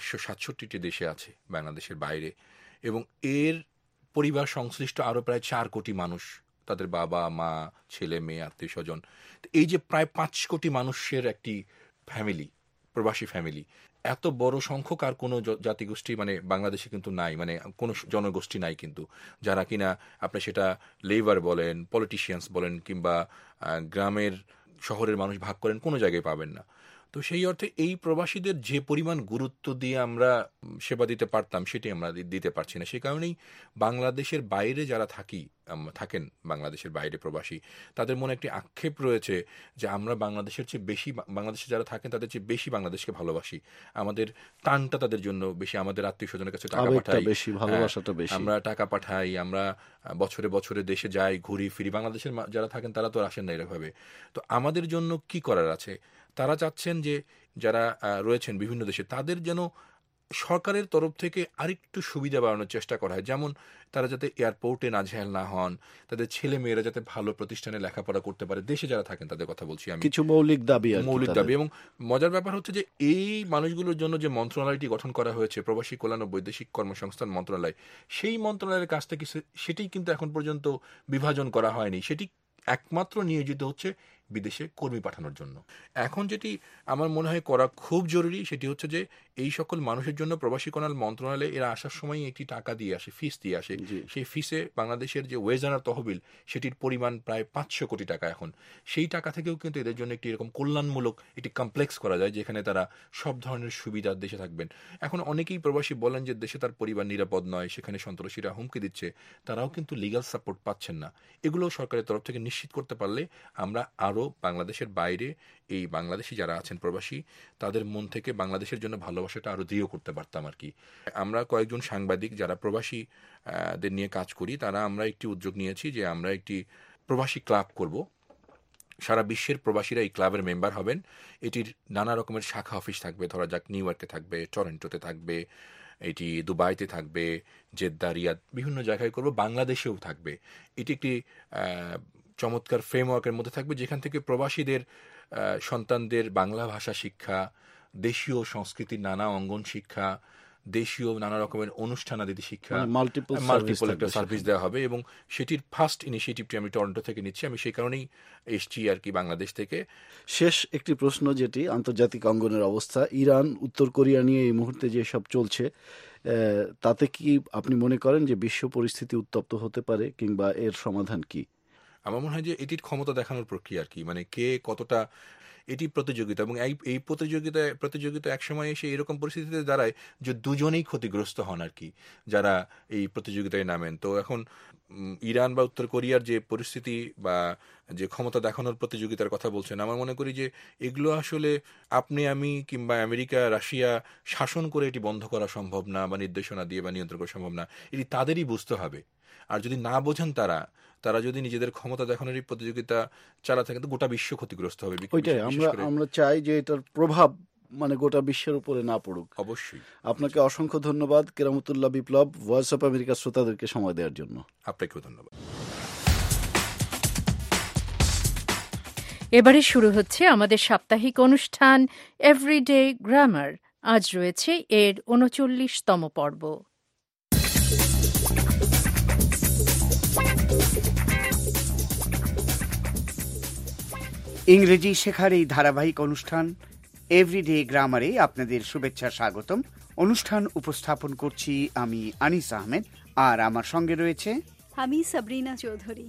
167টি দেশে আছে বাংলাদেশের বাইরে, এবং এর পরিবার সংশ্লিষ্ট আরও প্রায় 4 কোটি মানুষ, তাদের বাবা মা ছেলে মেয়ে আত্মীয় স্বজন। এই যে প্রায় 5 কোটি মানুষের একটি ফ্যামিলি, প্রবাসী ফ্যামিলি, এত বড় সংখ্যক আর কোনো জাতিগোষ্ঠী মানে বাংলাদেশে কিন্তু নাই, মানে কোনো জনগোষ্ঠী নাই কিন্তু যারা কিনা আপনি সেটা লেবার বলেন, পলিটিশিয়ানস বলেন কিংবা গ্রামের শহরের মানুষ ভাগ করেন, কোনো জায়গায় পাবেন না। তো সেই অর্থে এই প্রবাসীদের যে পরিমাণ গুরুত্ব দিয়ে আমরা সেবা দিতে পারতাম সেটি আমরা দিতে পারছি না। সেই কারণেই বাংলাদেশের বাইরে যারা থাকেন বাংলাদেশের বাইরে প্রবাসী, তাদের মনে একটি আক্ষেপ রয়েছে যে আমরা বাংলাদেশের চেয়ে বেশি, বাংলাদেশে যারা থাকেন তাদের চেয়ে বেশি বাংলাদেশকে ভালোবাসি, আমাদের টানটা তাদের জন্য বেশি, আমাদের আত্মীয় স্বজনের কাছে টাকা পাঠাই, আমরা টাকা পাঠাই, আমরা বছরে বছরে দেশে যাই, ঘুরি ফিরি। বাংলাদেশের যারা থাকেন তারা তো আসেন না এরকমভাবে। তো আমাদের জন্য কি করার আছে? তারা চাচ্ছেন যে যারা রয়েছেন বিভিন্ন দেশে তাদের যেন সরকারের তরফ থেকে আরেকটু সুবিধা বাড়ানোর চেষ্টা করা হয়, যেমন তারা যাতে এয়ারপোর্টে নাজেহাল না হন, তাদের ছেলে মেয়েরা যাতে ভালো প্রতিষ্ঠানে লেখাপড়া করতে পারে, দেশে যারা থাকেন তাদের কথা বলছি আমি, কিছু মৌলিক দাবি। এবং মজার ব্যাপার হচ্ছে যে এই মানুষগুলোর জন্য যে মন্ত্রণালয়টি গঠন করা হয়েছে, প্রবাসী কল্যাণ ও বৈদেশিক কর্মসংস্থান মন্ত্রণালয়, সেই মন্ত্রণালয়ের কাজটা কি সেটি কিন্তু এখন পর্যন্ত বিভাজন করা হয়নি, সেটি একমাত্র নিয়োজিত হচ্ছে বিদেশে কর্মী পাঠানোর জন্য। এখন যেটি আমার মনে হয় করা খুব জরুরি সেটি হচ্ছে যে এই সকল মানুষের জন্য প্রবাসী কল্যাণ মন্ত্রণালয়ে এরা আসার সময় একটি টাকা দিয়ে আসে, ফিস দিয়ে আসে। সেই ফিসে বাংলাদেশের যে ওয়েজ আনার তহবিল সেটির পরিমাণ প্রায় 500 কোটি টাকা। এখন সেই টাকা থেকেও কিন্তু এদের জন্য একটি এরকম কল্যাণমূলক একটি কমপ্লেক্স করা যায় যেখানে তারা সব ধরনের সুবিধা দেশে থাকবেন। এখন অনেকেই প্রবাসী বলেন যে দেশে তার পরিবার নিরাপদ নয়, সেখানে সন্ত্রাসীরা হুমকি দিচ্ছে, তারাও কিন্তু লিগ্যাল সাপোর্ট পাচ্ছেন না। এগুলো সরকারের তরফ থেকে নিশ্চিত করতে পারলে আমরা আরও বাংলাদেশের বাইরে এই বাংলাদেশি যারা আছেন প্রবাসী তাদের মন থেকে বাংলাদেশের জন্য ভালোবাসাটা আরো দৃঢ় করতে পারতাম আর কি। আমরা কয়েকজন সাংবাদিক যারা প্রবাসীদের নিয়ে কাজ করি, তারা আমরা একটি উদ্যোগ নিয়েছি যে আমরা একটি প্রবাসী ক্লাব করব। সারা বিশ্বের প্রবাসীরা এই ক্লাবের মেম্বার হবেন। এটির নানা রকমের শাখা অফিস থাকবে, ধরা যাক নিউ ইয়র্কে থাকবে, টরন্টোতে থাকবে, এটি দুবাইতে থাকবে, জেদ্দা, রিয়াদ, বিভিন্ন জায়গায় করব, বাংলাদেশেও থাকবে। এটি একটি চমৎকার ফ্রেমওয়ার্কের মধ্যে থাকবে যেখান থেকে প্রবাসীদের সন্তানদের বাংলা ভাষা শিক্ষা, দেশীয় সংস্কৃতির নানা অঙ্গন শিক্ষা, দেশীয় নানা রকমের অনুষ্ঠানাদি শিক্ষা, মাল্টিপল একটা সার্ভিস দেওয়া হবে। এবং সেটির ফার্স্ট ইনিশিয়েটিভটি আমি টরন্টো থেকে নিচ্ছি। আমি সেই কারণেই এসছি আর কি বাংলাদেশ থেকে। শেষ একটি প্রশ্ন, যেটি আন্তর্জাতিক অঙ্গনের অবস্থা, ইরান উত্তর কোরিয়া নিয়ে এই মুহূর্তে যে সব চলছে, তাতে কি আপনি মনে করেন যে বিশ্ব পরিস্থিতি উত্তপ্ত হতে পারে কিংবা এর সমাধান কি? আমার মনে হয় যে এটির ক্ষমতা দেখানোর প্রক্রিয়া আর কি, মানে কে কতটা, এটি প্রতিযোগিতা, এবং এই প্রতিযোগিতা একসময় এসে এরকম পরিস্থিতিতে দাঁড়ায় যে দুজনেই ক্ষতিগ্রস্ত হন আর কি, যারা এই প্রতিযোগিতায় নামেন। তো এখন ইরান বা উত্তর কোরিয়ার যে পরিস্থিতি বা যে ক্ষমতা দেখানোর প্রতিযোগিতার কথা বলছেন, আমার মনে করি যে এগুলো আসলে আপনি আমি কিংবা আমেরিকা রাশিয়া শাসন করে এটি বন্ধ করা সম্ভব না, বা নির্দেশনা দিয়ে বা নিয়ন্ত্রণ করা সম্ভব না। এটি তাদেরই বুঝতে হবে। আর যদি না বোঝেন তারা যদি নিজেদের ক্ষমতা দেখানোর এই প্রতিযোগিতা চালা থাকে, তো গোটা বিশ্ব ক্ষতিগ্রস্ত হবে। ওইটাই আমরা চাই যে এটার প্রভাব মানে গোটা বিশ্বের উপরে না পড়ুক। অবশ্যই। আপনাকে অসংখ্য ধন্যবাদ কেরামতুল্লাহ বিপ্লব, ভয়েস অফ আমেরিকার শ্রোতাদেরকে সময় দেওয়ার জন্য। আপনাকেও ধন্যবাদ। এবারে শুরু হচ্ছে আমাদের সাপ্তাহিক অনুষ্ঠান এভরিডে গ্রামার। আজ রয়েছে এর ৩৯তম পর্ব। ইংরেজি শেখার এই ধারাবাহিক অনুষ্ঠান এভরিডে গ্রামারে আপনাদের শুভেচ্ছা স্বাগতম। অনুষ্ঠান উপস্থাপন করছি আমি আনিস আহমেদ, আর আমার সঙ্গে রয়েছে আমি Sabrina Chowdhury.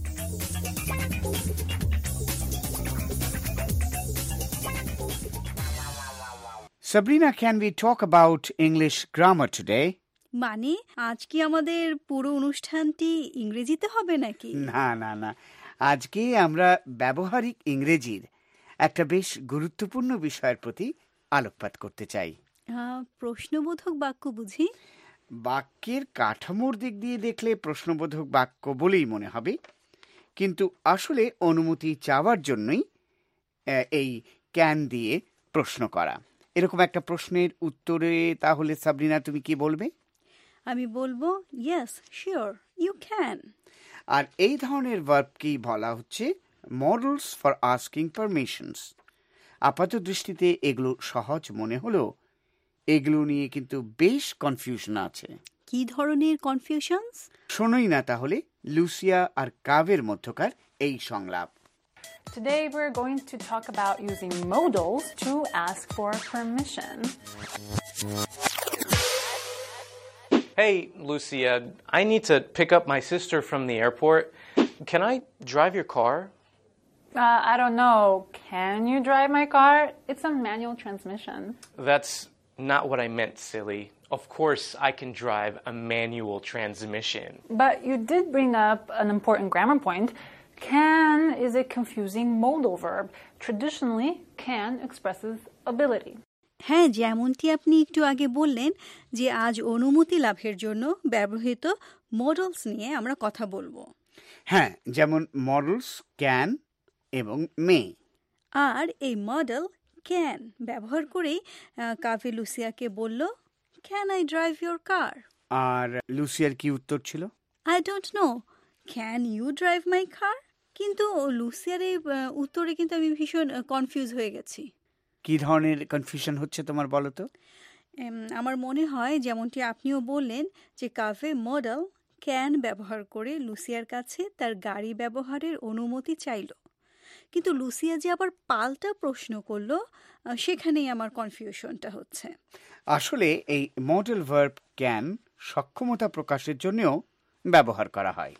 Sabrina, can we talk about English grammar today? মানে আজ কি আমাদের পুরো অনুষ্ঠানটি ইংরেজিতে হবে নাকি? না না না, আজকে আমরা ব্যবহারিক ইংরেজির একটা বেশ গুরুত্বপূর্ণ বিষয়ের প্রতি আলোকপাত করতে চাই। প্রশ্নবোধক বাক্য বুঝি? বাক্যের কাঠামোর দিক দিয়ে দেখলে প্রশ্নবোধক বাক্য বলেই মনে হবে, কিন্তু আসলে অনুমতি চাওয়ার জন্যই এই ক্যান দিয়ে প্রশ্ন করা। এরকম একটা প্রশ্নের উত্তরে তাহলে সাবরিনা তুমি কি বলবে? আমি বলবো ইয়েস, শিওর, ইউ ক্যান। আর এই ধরনের ভার্বকে বলা হচ্ছে মডেলস ফর আস্কিং পারমিশনস। আপাত দৃষ্টিতে এগুলো সহজ মনে হলেও এগুলো নিয়ে কিন্তু বেশ কনফিউশন আছে। কি ধরনের কনফিউশনস? শোনোই না তাহলে লুসিয়া আর কাভের মধ্যকার এই সংলাপ। Today we're going to talk about using modals to ask for permission. Hey, Lucia, I need to pick up my sister from the airport. Can I drive your car? I don't know. Can you drive my car? It's a manual transmission. That's not what I meant, silly. Of course I can drive a manual transmission. But you did bring up an important grammar point. Can is a confusing modal verb. Traditionally, can expresses ability. হ্যাঁ, যেমনটি আপনি একটু আগে বললেন যে আজ অনুমতি লাভের জন্য ব্যবহৃত মডেলস নিয়ে আমরা কথা বলবো। হ্যাঁ, যেমন মডেলস ক্যান এবং মে। আর এই মডেল ক্যান ব্যবহার করেই কাভে লুসিয়াকে বলল, can I drive your car? আর লুসিয়ার কি উত্তর ছিল? I don't know, can you drive my car? কিন্তু লুসিয়ার এই উত্তরে কিন্তু আমি ভীষণ কনফিউজ হয়ে গেছি। কি ধরনের কনফিউশন হচ্ছে তোমার বলো তো? আমার মনে হয় যেমনটি আপনিও বললেন যে কাভে মডেল ক্যান ব্যবহার করে লুসিয়ার কাছে তার গাড়ি ব্যবহারের অনুমতি চাইল, কিন্তু লুসিয়া যে আবার পাল্টা প্রশ্ন করলো, সেখানেই আমার কনফিউশনটা হচ্ছে। আসলে এই মডেল ভার্ব ক্যান সক্ষমতা প্রকাশের জন্যও ব্যবহার করা হয়।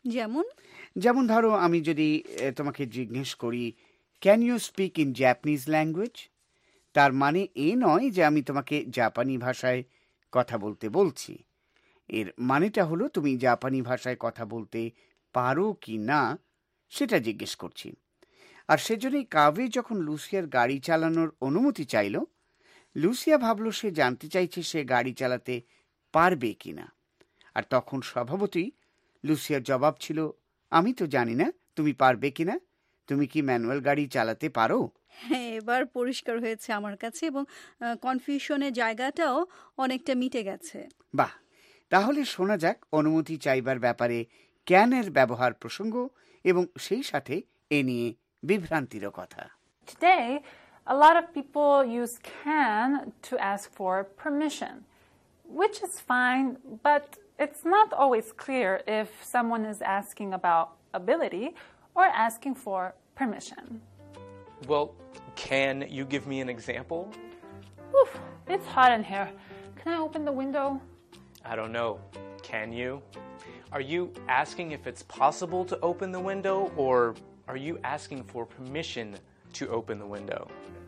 যেমন ধরো আমি যদি তোমাকে জিজ্ঞেস করি can you speak in Japanese language, তার মানে এ নয় যে আমি তোমাকে জাপানি ভাষায় কথা বলতে বলছি। এর মানেটা হলো তুমি জাপানি ভাষায় কথা বলতে পারো কি না সেটা জিজ্ঞেস করছি। আর সেজন্যই কাভে যখন লুসিয়ার গাড়ি চালানোর অনুমতি চাইল, লুসিয়া ভাবলো সে জানতে চাইছে সে গাড়ি চালাতে পারবে কিনা। আর তখন স্বভাবতই লুসিয়ার জবাব ছিল, আমি তো জানি না তুমি পারবে কিনা, তুমি কি ম্যানুয়াল গাড়ি চালাতে পারো? হ্যাঁ, এবার পরিষ্কার হয়েছে আমার কাছে এবং কনফিউশনের জায়গাটাও অনেকটা মিটে গেছে। বাহ, তাহলে শোনা যাক অনুমতি চাইবার ব্যাপারে ক্যানের ব্যবহার প্রসঙ্গ এবং সেই সাথে এ নিয়ে বিভ্রান্তির কথা। Today, a lot of people use can to ask for permission, which is fine, but it's not always clear if someone is asking about ability or asking for permission. Well, can you give me an example? Oof, it's hot in here. Can I open the window? I don't know. Can you? Are you asking if it's possible to open the window, or are you asking for permission to open the window?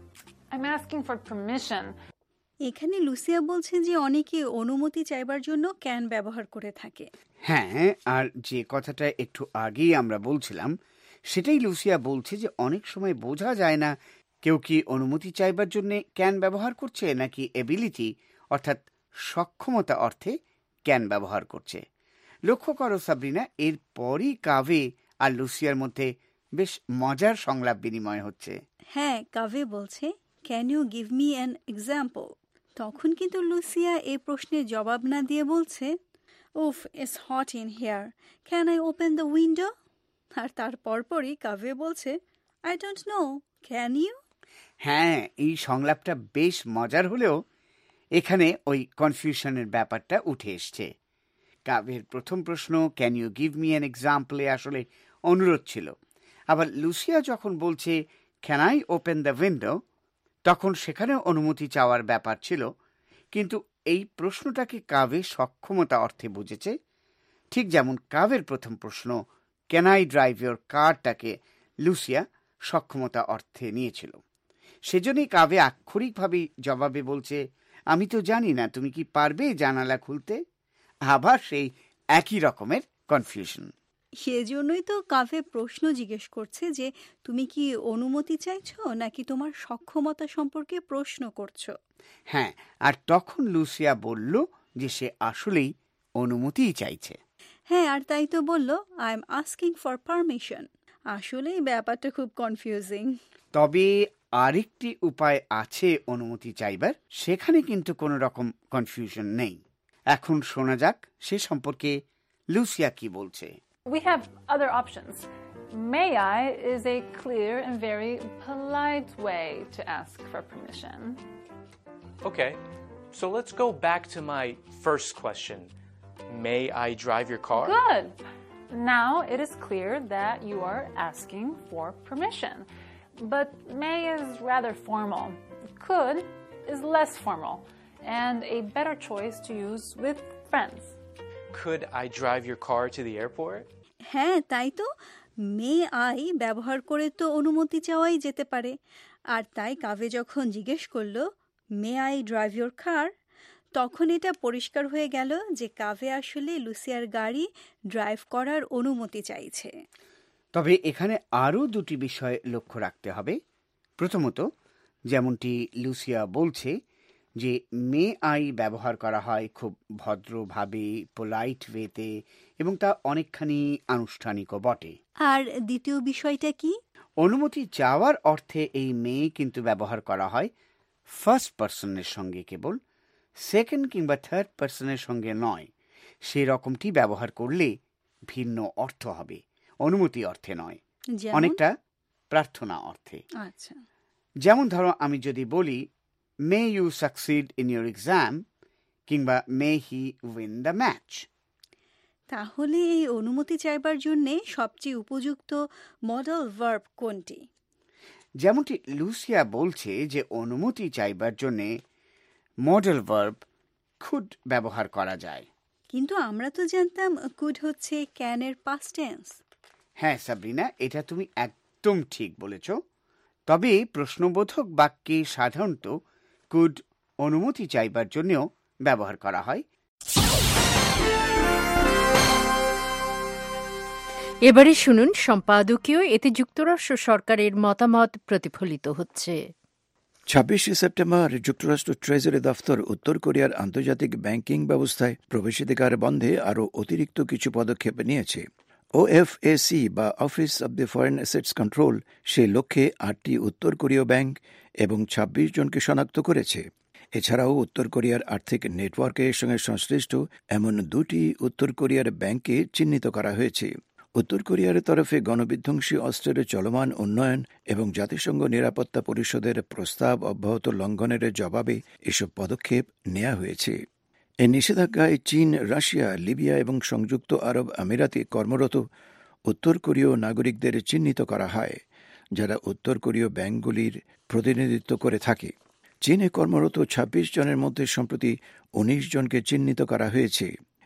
I'm asking for permission. এখানে Lucia বলছে যে অনেকে অনুমতি চাইবার জন্য can ব্যবহার করে থাকে। হ্যাঁ, আর যে কথাটা একটু আগেই আমরা বলছিলাম সেটাই লুসিয়া বলছে যে অনেক সময় বোঝা যায় না কেউ কি অনুমতি চাইবার জন্য ক্যান ব্যবহার করছে নাকি এবিলিটি অর্থাৎ সক্ষমতা অর্থে ক্যান ব্যবহার করছে। লক্ষ্য করো সাবরিনা, এরপরই কাভে আর লুসিয়ার মধ্যে বেশ মজার সংলাপ বিনিময় হচ্ছে। হ্যাঁ, কাভে বলছে can you give me an example. তখন কিন্তু লুসিয়া এই প্রশ্নের জবাব না দিয়ে বলছে উফ it's hot in here, can I open the window? আর তার পরপরই কাভে বলছে I don't know, can you? হ্যাঁ, এই সংলাপটা বেশ মজার হলেও এখানে ওই কনফিউশনের ব্যাপারটা উঠে এসছে। কাভের প্রথম প্রশ্ন can you give me an এক্সাম্পলে আসলে অনুরোধ ছিল, আবার লুসিয়া যখন বলছে can I open the window তখন সেখানে অনুমতি চাওয়ার ব্যাপার ছিল। কিন্তু এই প্রশ্নটাকে কাভে সক্ষমতা অর্থে বুঝেছে, ঠিক যেমন কাভের প্রথম প্রশ্ন ক্যান আই ড্রাইভ ইয়োর কারটাকে লুসিয়া সক্ষমতা অর্থে নিয়েছিল। সেজন্যই কাভে আক্ষরিকভাবে জবাবে বলছে আমি তো জানি না, তুমি কি পারবে জানালা খুলতে? আবার সেই একই রকমের কনফিউশন। সেজন্যই তো কাভে প্রশ্ন জিজ্ঞেস করছে যে তুমি কি অনুমতি চাইছো নাকি তোমার সক্ষমতা সম্পর্কে প্রশ্ন করছো। হ্যাঁ, আর তখন লুসিয়া বলল যে সে আসলেই অনুমতিই চাইছে। হ্যাঁ, আর তাই তো বলল I am asking for permission. আসলে ব্যাপারটা খুব কনফিউজিং। তবে আরেকটি উপায় আছে অনুমতি চাইবার, সেখানে কিন্তু কোনো রকম কনফিউশন নেই। এখন শোনা যাক সে সম্পর্কে লুসিয়া কি বলছে। We have other options. May I is a clear and very polite way to ask for permission. Okay, so let's go back to my first question. May I drive your car? Good. Now it is clear that you are asking for permission. But may is rather formal. Could is less formal and a better choice to use with friends. Could I drive your car to the airport? হ্যাঁ, তাই তো may I ব্যবহার করে তো অনুমতি চাওয়াই যেতে পারে। আর তাই কাভে যখন জিজ্ঞেস করলো may I drive your car, তখন এটা পরিষ্কার হয়ে গেল যে কাভে আসলে লুসিয়ার গাড়ি ড্রাইভ করার অনুমতি চাইছে। তবে এখানে আরও দুটি বিষয় লক্ষ্য রাখতে হবে। প্রথমত, যেমনটি লুসিয়া বলছে যে মে আই ব্যবহার করা হয় খুব ভদ্রভাবে, পোলাইট ওয়েতে, এবং তা অনেকখানি আনুষ্ঠানিকও বটে। আর দ্বিতীয় বিষয়টা কি? অনুমতি চাওয়ার অর্থে এই মে কিন্তু ব্যবহার করা হয় ফার্স্ট পার্সনের সঙ্গে কেবল, সেকেন্ড কিংবা থার্ড পার্সনের সঙ্গে নয়। সেই রকমটি ব্যবহার করলে ভিন্ন অর্থ হবে, অনুমতি অর্থে নয়, অনেকটা প্রার্থনা অর্থে। আচ্ছা, যেমন ধরো আমি যদি বলি may you succeed in your exam কিংবা may he win the match. তাহলে এই অনুমতি চাইবার জন্যে সবচেয়ে উপযুক্ত মডেল ভার্ব কোনটি? যেমনটি লুসিয়া বলছে যে অনুমতি চাইবার জন্যে মডেল ভার্ব কুড ব্যবহার করা যায়। কিন্তু আমরা তো জানতাম কুড হচ্ছে ক্যানের পাস্ট টেন্স। হ্যাঁ সাবরিনা, এটা তুমি একদম ঠিক বলেছ। তবে প্রশ্নবোধক বাক্যে সাধারণত কুড অনুমতি চাইবার জন্যও ব্যবহার করা হয়। এবারে শুনুন সম্পাদকীয়, এতে যুক্তরাষ্ট্র সরকারের মতামত প্রতিফলিত হচ্ছে। 26 সেপ্টেম্বর যুক্তরাষ্ট্র ট্রেজারি দফতর উত্তর কোরিয়ার আন্তর্জাতিক ব্যাংকিং ব্যবস্থায় প্রবেশাধিকার বন্ধে আরও অতিরিক্ত কিছু পদক্ষেপ নিয়েছে। ওএফএসি বা office of the foreign assets control সেই লক্ষ্যে 8টি উত্তর কোরীয় ব্যাংক এবং 26 জনকে শনাক্ত করেছে। এছাড়াও উত্তর কোরিয়ার আর্থিক নেটওয়ার্কের সঙ্গে সংশ্লিষ্ট এমন 2টি উত্তর কোরিয়ার ব্যাংককে চিহ্নিত করা হয়েছে। উত্তর কোরিয়ার তরফে গণবিধ্বংসী অস্ত্রের চলমান উন্নয়ন এবং জাতিসংঘ নিরাপত্তা পরিষদের প্রস্তাব অব্যাহত লঙ্ঘনের জবাবে এসব পদক্ষেপ নেওয়া হয়েছে। এই নিষেধাজ্ঞায় চীন, রাশিয়া, লিবিয়া এবং সংযুক্ত আরব আমিরাতে কর্মরত উত্তর কোরীয় নাগরিকদের চিহ্নিত করা হয়, যারা উত্তর কোরীয় ব্যাংকগুলির প্রতিনিধিত্ব করে থাকে। চীনে কর্মরত 26 জনের মধ্যে সম্প্রতি 19 জনকে চিহ্নিত করা হয়েছে।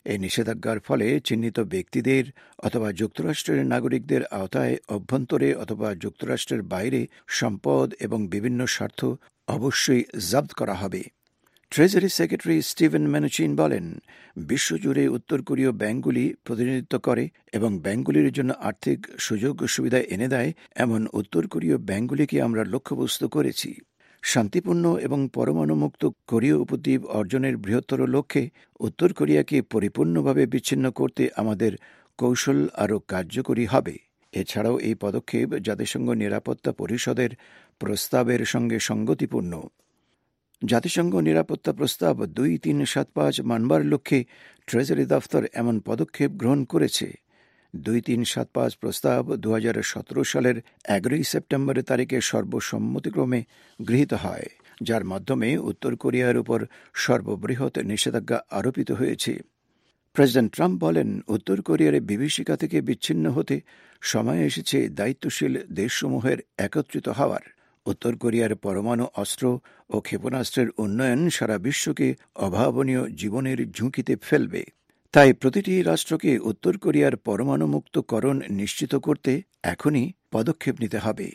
এই নিষেধাজ্ঞার ফলে চিহ্নিত ব্যক্তিদের অথবা যুক্তরাষ্ট্রের নাগরিকদের আওতায় অভ্যন্তরে অথবা যুক্তরাষ্ট্রের বাইরে সম্পদ এবং বিভিন্ন স্বার্থ অবশ্যই জব্দ করা হবে। ট্রেজারি সেক্রেটারি স্টিভেন ম্যানুচিন বলেন, বিশ্বজুড়ে উত্তর কোরীয় ব্যাংকগুলি প্রতিনিধিত্ব করে এবং ব্যাংকগুলির জন্য আর্থিক সুযোগ সুবিধা এনে দেয় এমন উত্তর কোরীয় ব্যাংকগুলিকে আমরা লক্ষ্যবস্তু করেছি। শান্তিপূর্ণ এবং পরমাণুমুক্ত কোরীয় উপদ্বীপ অর্জনের বৃহত্তর লক্ষ্যে উত্তর কোরিয়াকে পরিপূর্ণভাবে বিচ্ছিন্ন করতে আমাদের কৌশল আরও কার্যকরী হবে। এছাড়াও এই পদক্ষেপ জাতিসংঘ নিরাপত্তা পরিষদের প্রস্তাবের সঙ্গে সঙ্গতিপূর্ণ। জাতিসংঘ নিরাপত্তা প্রস্তাব 2375 মানবার লক্ষ্যে ট্রেজারি দফতর এমন পদক্ষেপ গ্রহণ করেছে। 2375 প্রস্তাব 2017 সালের 11 সেপ্টেম্বরের তারিখে সর্বসম্মতিক্রমে গৃহীত হয়, যার মাধ্যমে উত্তর কোরিয়ার উপর সর্ববৃহৎ নিষেধাজ্ঞা আরোপিত হয়েছে। প্রেসিডেন্ট ট্রাম্প বলেন, উত্তর কোরিয়ার বিভীষিকা থেকে বিচ্ছিন্ন হতে সময় এসেছে দায়িত্বশীল দেশসমূহের একত্রিত হওয়ার। উত্তর কোরিয়ার পরমাণু অস্ত্র ও ক্ষেপণাস্ত্রের উন্নয়ন সারা বিশ্বকে অভাবনীয় জীবনের ঝুঁকিতে ফেলবে। তাই প্রতিটি রাষ্ট্রকে উত্তর কোরিয়ার পরমাণুমুক্তকরণ নিশ্চিত করতে এখনই পদক্ষেপ নিতে হবে।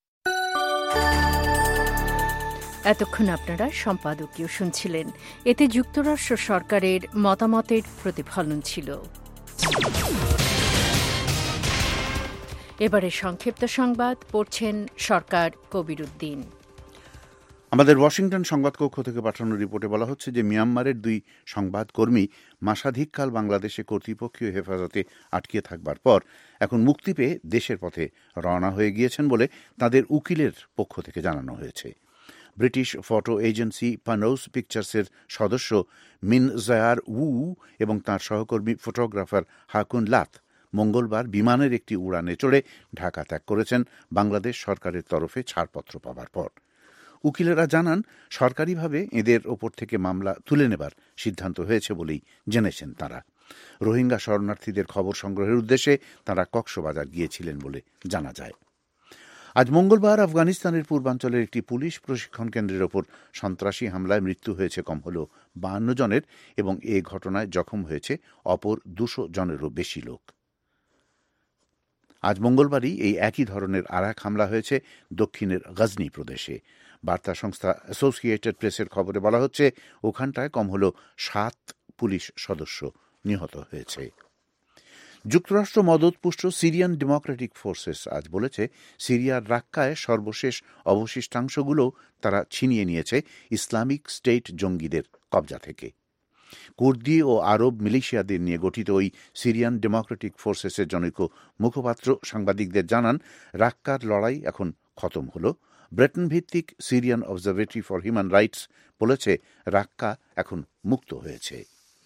এতক্ষণ আপনারা সম্পাদকীয় শুনছিলেন। এতে যুক্তরাষ্ট্র সরকারের মতামতের প্রতিফলন ছিল। এবারে সংক্ষিপ্ত সংবাদ পড়ছেন সরকার কবির উদ্দিন। আমাদের ওয়াশিংটন সংবাদকক্ষ থেকে পাঠানো রিপোর্টে বলা হচ্ছে যে মিয়ানমারের 2 সংবাদকর্মী মাসাধিককাল বাংলাদেশে কর্তৃপক্ষীয় হেফাজতে আটকে থাকবার পর এখন মুক্তি পেয়ে দেশের পথে রওনা হয়ে গিয়েছেন বলে তাদের উকিলের পক্ষ থেকে জানানো হয়েছে। ব্রিটিশ ফটো এজেন্সি পানোস পিকচার্সের সদস্য মিন জায়ার উ এবং তাঁর সহকর্মী ফটোগ্রাফার হাকুন লাত মঙ্গলবার বিমানের একটি উড়ানে চড়ে ঢাকা ত্যাগ করেছেন বাংলাদেশ সরকারের তরফে ছাড়পত্র পাওয়ার পর। উকিলেরা জানান, সরকারিভাবে এদের ওপর থেকে মামলা তুলে নেবার সিদ্ধান্ত হয়েছে বলেই জেনেছেন তাঁরা। রোহিঙ্গা শরণার্থীদের খবর সংগ্রহের উদ্দেশ্যে তাঁরা কক্সবাজার গিয়েছিলেন বলে জানা যায়। আজ মঙ্গলবার আফগানিস্তানের পূর্বাঞ্চলের একটি পুলিশ প্রশিক্ষণ কেন্দ্রের ওপর সন্ত্রাসী হামলায় মৃত্যু হয়েছে কম হল 52 জনের এবং এ ঘটনায় জখম হয়েছে অপর 200 জনেরও বেশি লোক। আজ মঙ্গলবারই এই একই ধরনের আরেক হামলা হয়েছে দক্ষিণের গজনি প্রদেশে। বার্তা সংস্থা অ্যাসোসিয়েটেড প্রেসের খবরে বলা হচ্ছে, ওখানটায় কম হল 7 পুলিশ সদস্য নিহত হয়েছে। যুক্তরাষ্ট্র মদতপুষ্ট সিরিয়ান ডেমোক্রেটিক ফোর্সেস আজ বলেছে, সিরিয়ার রাক্কায় সর্বশেষ অবশিষ্টাংশগুলো তারা ছিনিয়ে নিয়েছে ইসলামিক স্টেট জঙ্গিদের কবজা থেকে। কুর্দি ও আরব মিলিশিয়াদের নিয়ে গঠিত ওই সিরিয়ান ডেমোক্রেটিক ফোর্সেসের জনৈক মুখপাত্র সাংবাদিকদের জানান, রাক্কার লড়াই এখন খতম হল। ব্রিটেন ভিত্তিক Syrian observatory for human rights বলেছে, রাক্কা এখন মুক্ত হয়েছে।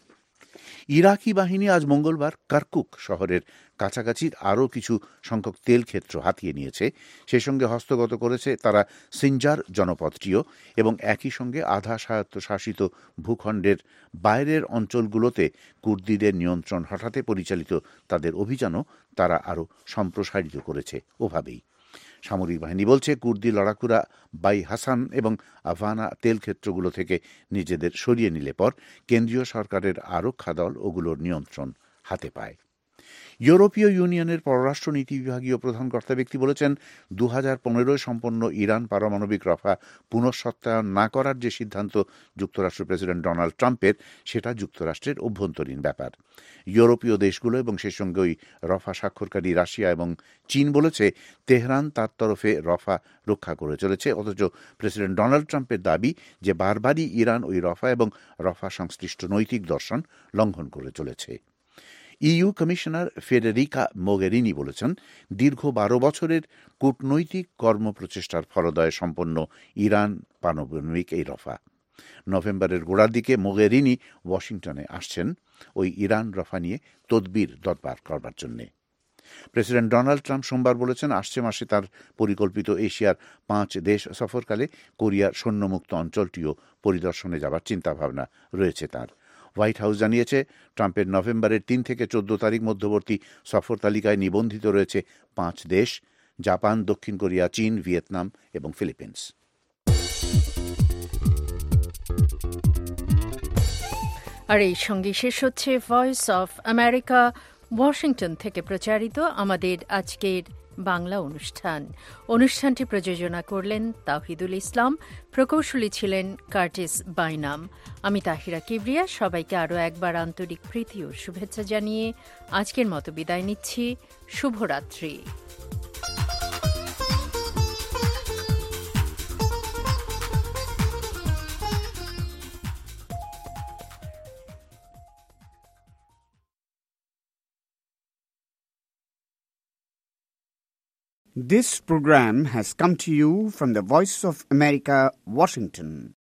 ইরাকি বাহিনী আজ মঙ্গলবার কারকুক শহরের কাছাকাছি আরও কিছু সংখ্যক তেল ক্ষেত্র হাতিয়ে নিয়েছে। সেই সঙ্গে হস্তগত করেছে তারা সিনজার জনপদটিও এবং একই সঙ্গে আধা স্বায়ত্তশাসিত ভূখণ্ডের বাইরের অঞ্চলগুলোতে কুর্দিদের নিয়ন্ত্রণ হঠাতে পরিচালিত তাদের অভিযানও তারা আরও সম্প্রসারিত করেছে। ওভাবেই সামরিক বাহিনী বলছে, কুর্দি লড়াকুরা বাই হাসান এবং আভানা তেল ক্ষেত্রগুলো থেকে নিজেদের সরিয়ে নিলে পর কেন্দ্রীয় সরকারের আরক্ষা দল ওগুলোর নিয়ন্ত্রণ হাতে পায়। ইউরোপীয় ইউনিয়নের পররাষ্ট্রনীতি বিভাগীয় প্রধান কর্তা ব্যক্তি বলেছেন, 2015 সম্পন্ন ইরান পারমাণবিক রফা পুনঃসত্যায়ন না করার যে সিদ্ধান্ত যুক্তরাষ্ট্র প্রেসিডেন্ট ডোনাল্ড ট্রাম্পের, সেটা যুক্তরাষ্ট্রের অভ্যন্তরীণ ব্যাপার। ইউরোপীয় দেশগুলো এবং সেই সঙ্গে ওই রফা স্বাক্ষরকারী রাশিয়া এবং চীন বলেছে, তেহরান তার তরফে রফা রক্ষা করে চলেছে, অথচ প্রেসিডেন্ট ডোনাল্ড ট্রাম্পের দাবি যে বারবারই ইরান ওই রফা এবং রফা সংশ্লিষ্ট নৈতিক দর্শন লঙ্ঘন করে চলেছে। ইইউ কমিশনার ফেডেরিকা মোগেরিনি বলেছেন, দীর্ঘ 12 বছরের কূটনৈতিক কর্মপ্রচেষ্টার ফলদয়ে সম্পন্ন ইরান পারমাণবিক এই রফা। নভেম্বরের গোড়ার দিকে মোগেরিনি ওয়াশিংটনে আসছেন ওই ইরান রফা নিয়ে তদবির দরবার করবার জন্যে। প্রেসিডেন্ট ডোনাল্ড ট্রাম্প সোমবার বলেছেন, আসছে মাসে তার পরিকল্পিত এশিয়ার 5 দেশ সফরকালে কোরিয়ার সৈন্যমুক্ত অঞ্চলটিও পরিদর্শনে যাবার চিন্তাভাবনা রয়েছে তার। হোয়াইট হাউস জানিয়েছে, ট্রাম্পের নভেম্বরের 3 থেকে 14 তারিখ মধ্যবর্তী সফর তালিকায় নিবন্ধিত রয়েছে 5 দেশ: জাপান, দক্ষিণ কোরিয়া, চীন, ভিয়েতনাম এবং ফিলিপিন্স। আর এই সঙ্গে শেষ হচ্ছে ভয়েস অফ আমেরিকা ওয়াশিংটন থেকে প্রচারিত আমাদের আজকের বাংলা অনুষ্ঠানটি প্রযোজনা করলেন তাওহিদুল ইসলাম, প্রকৌশলী ছিলেন কার্টিস বাইনাম। আমি তাহিরা কিবরিয়া সবাইকে আরও একবার আন্তরিক প্রীতি ও শুভেচ্ছা জানিয়ে আজকের মতো বিদায় নিচ্ছি। শুভরাত্রি। This program has come to you from the Voice of America, Washington.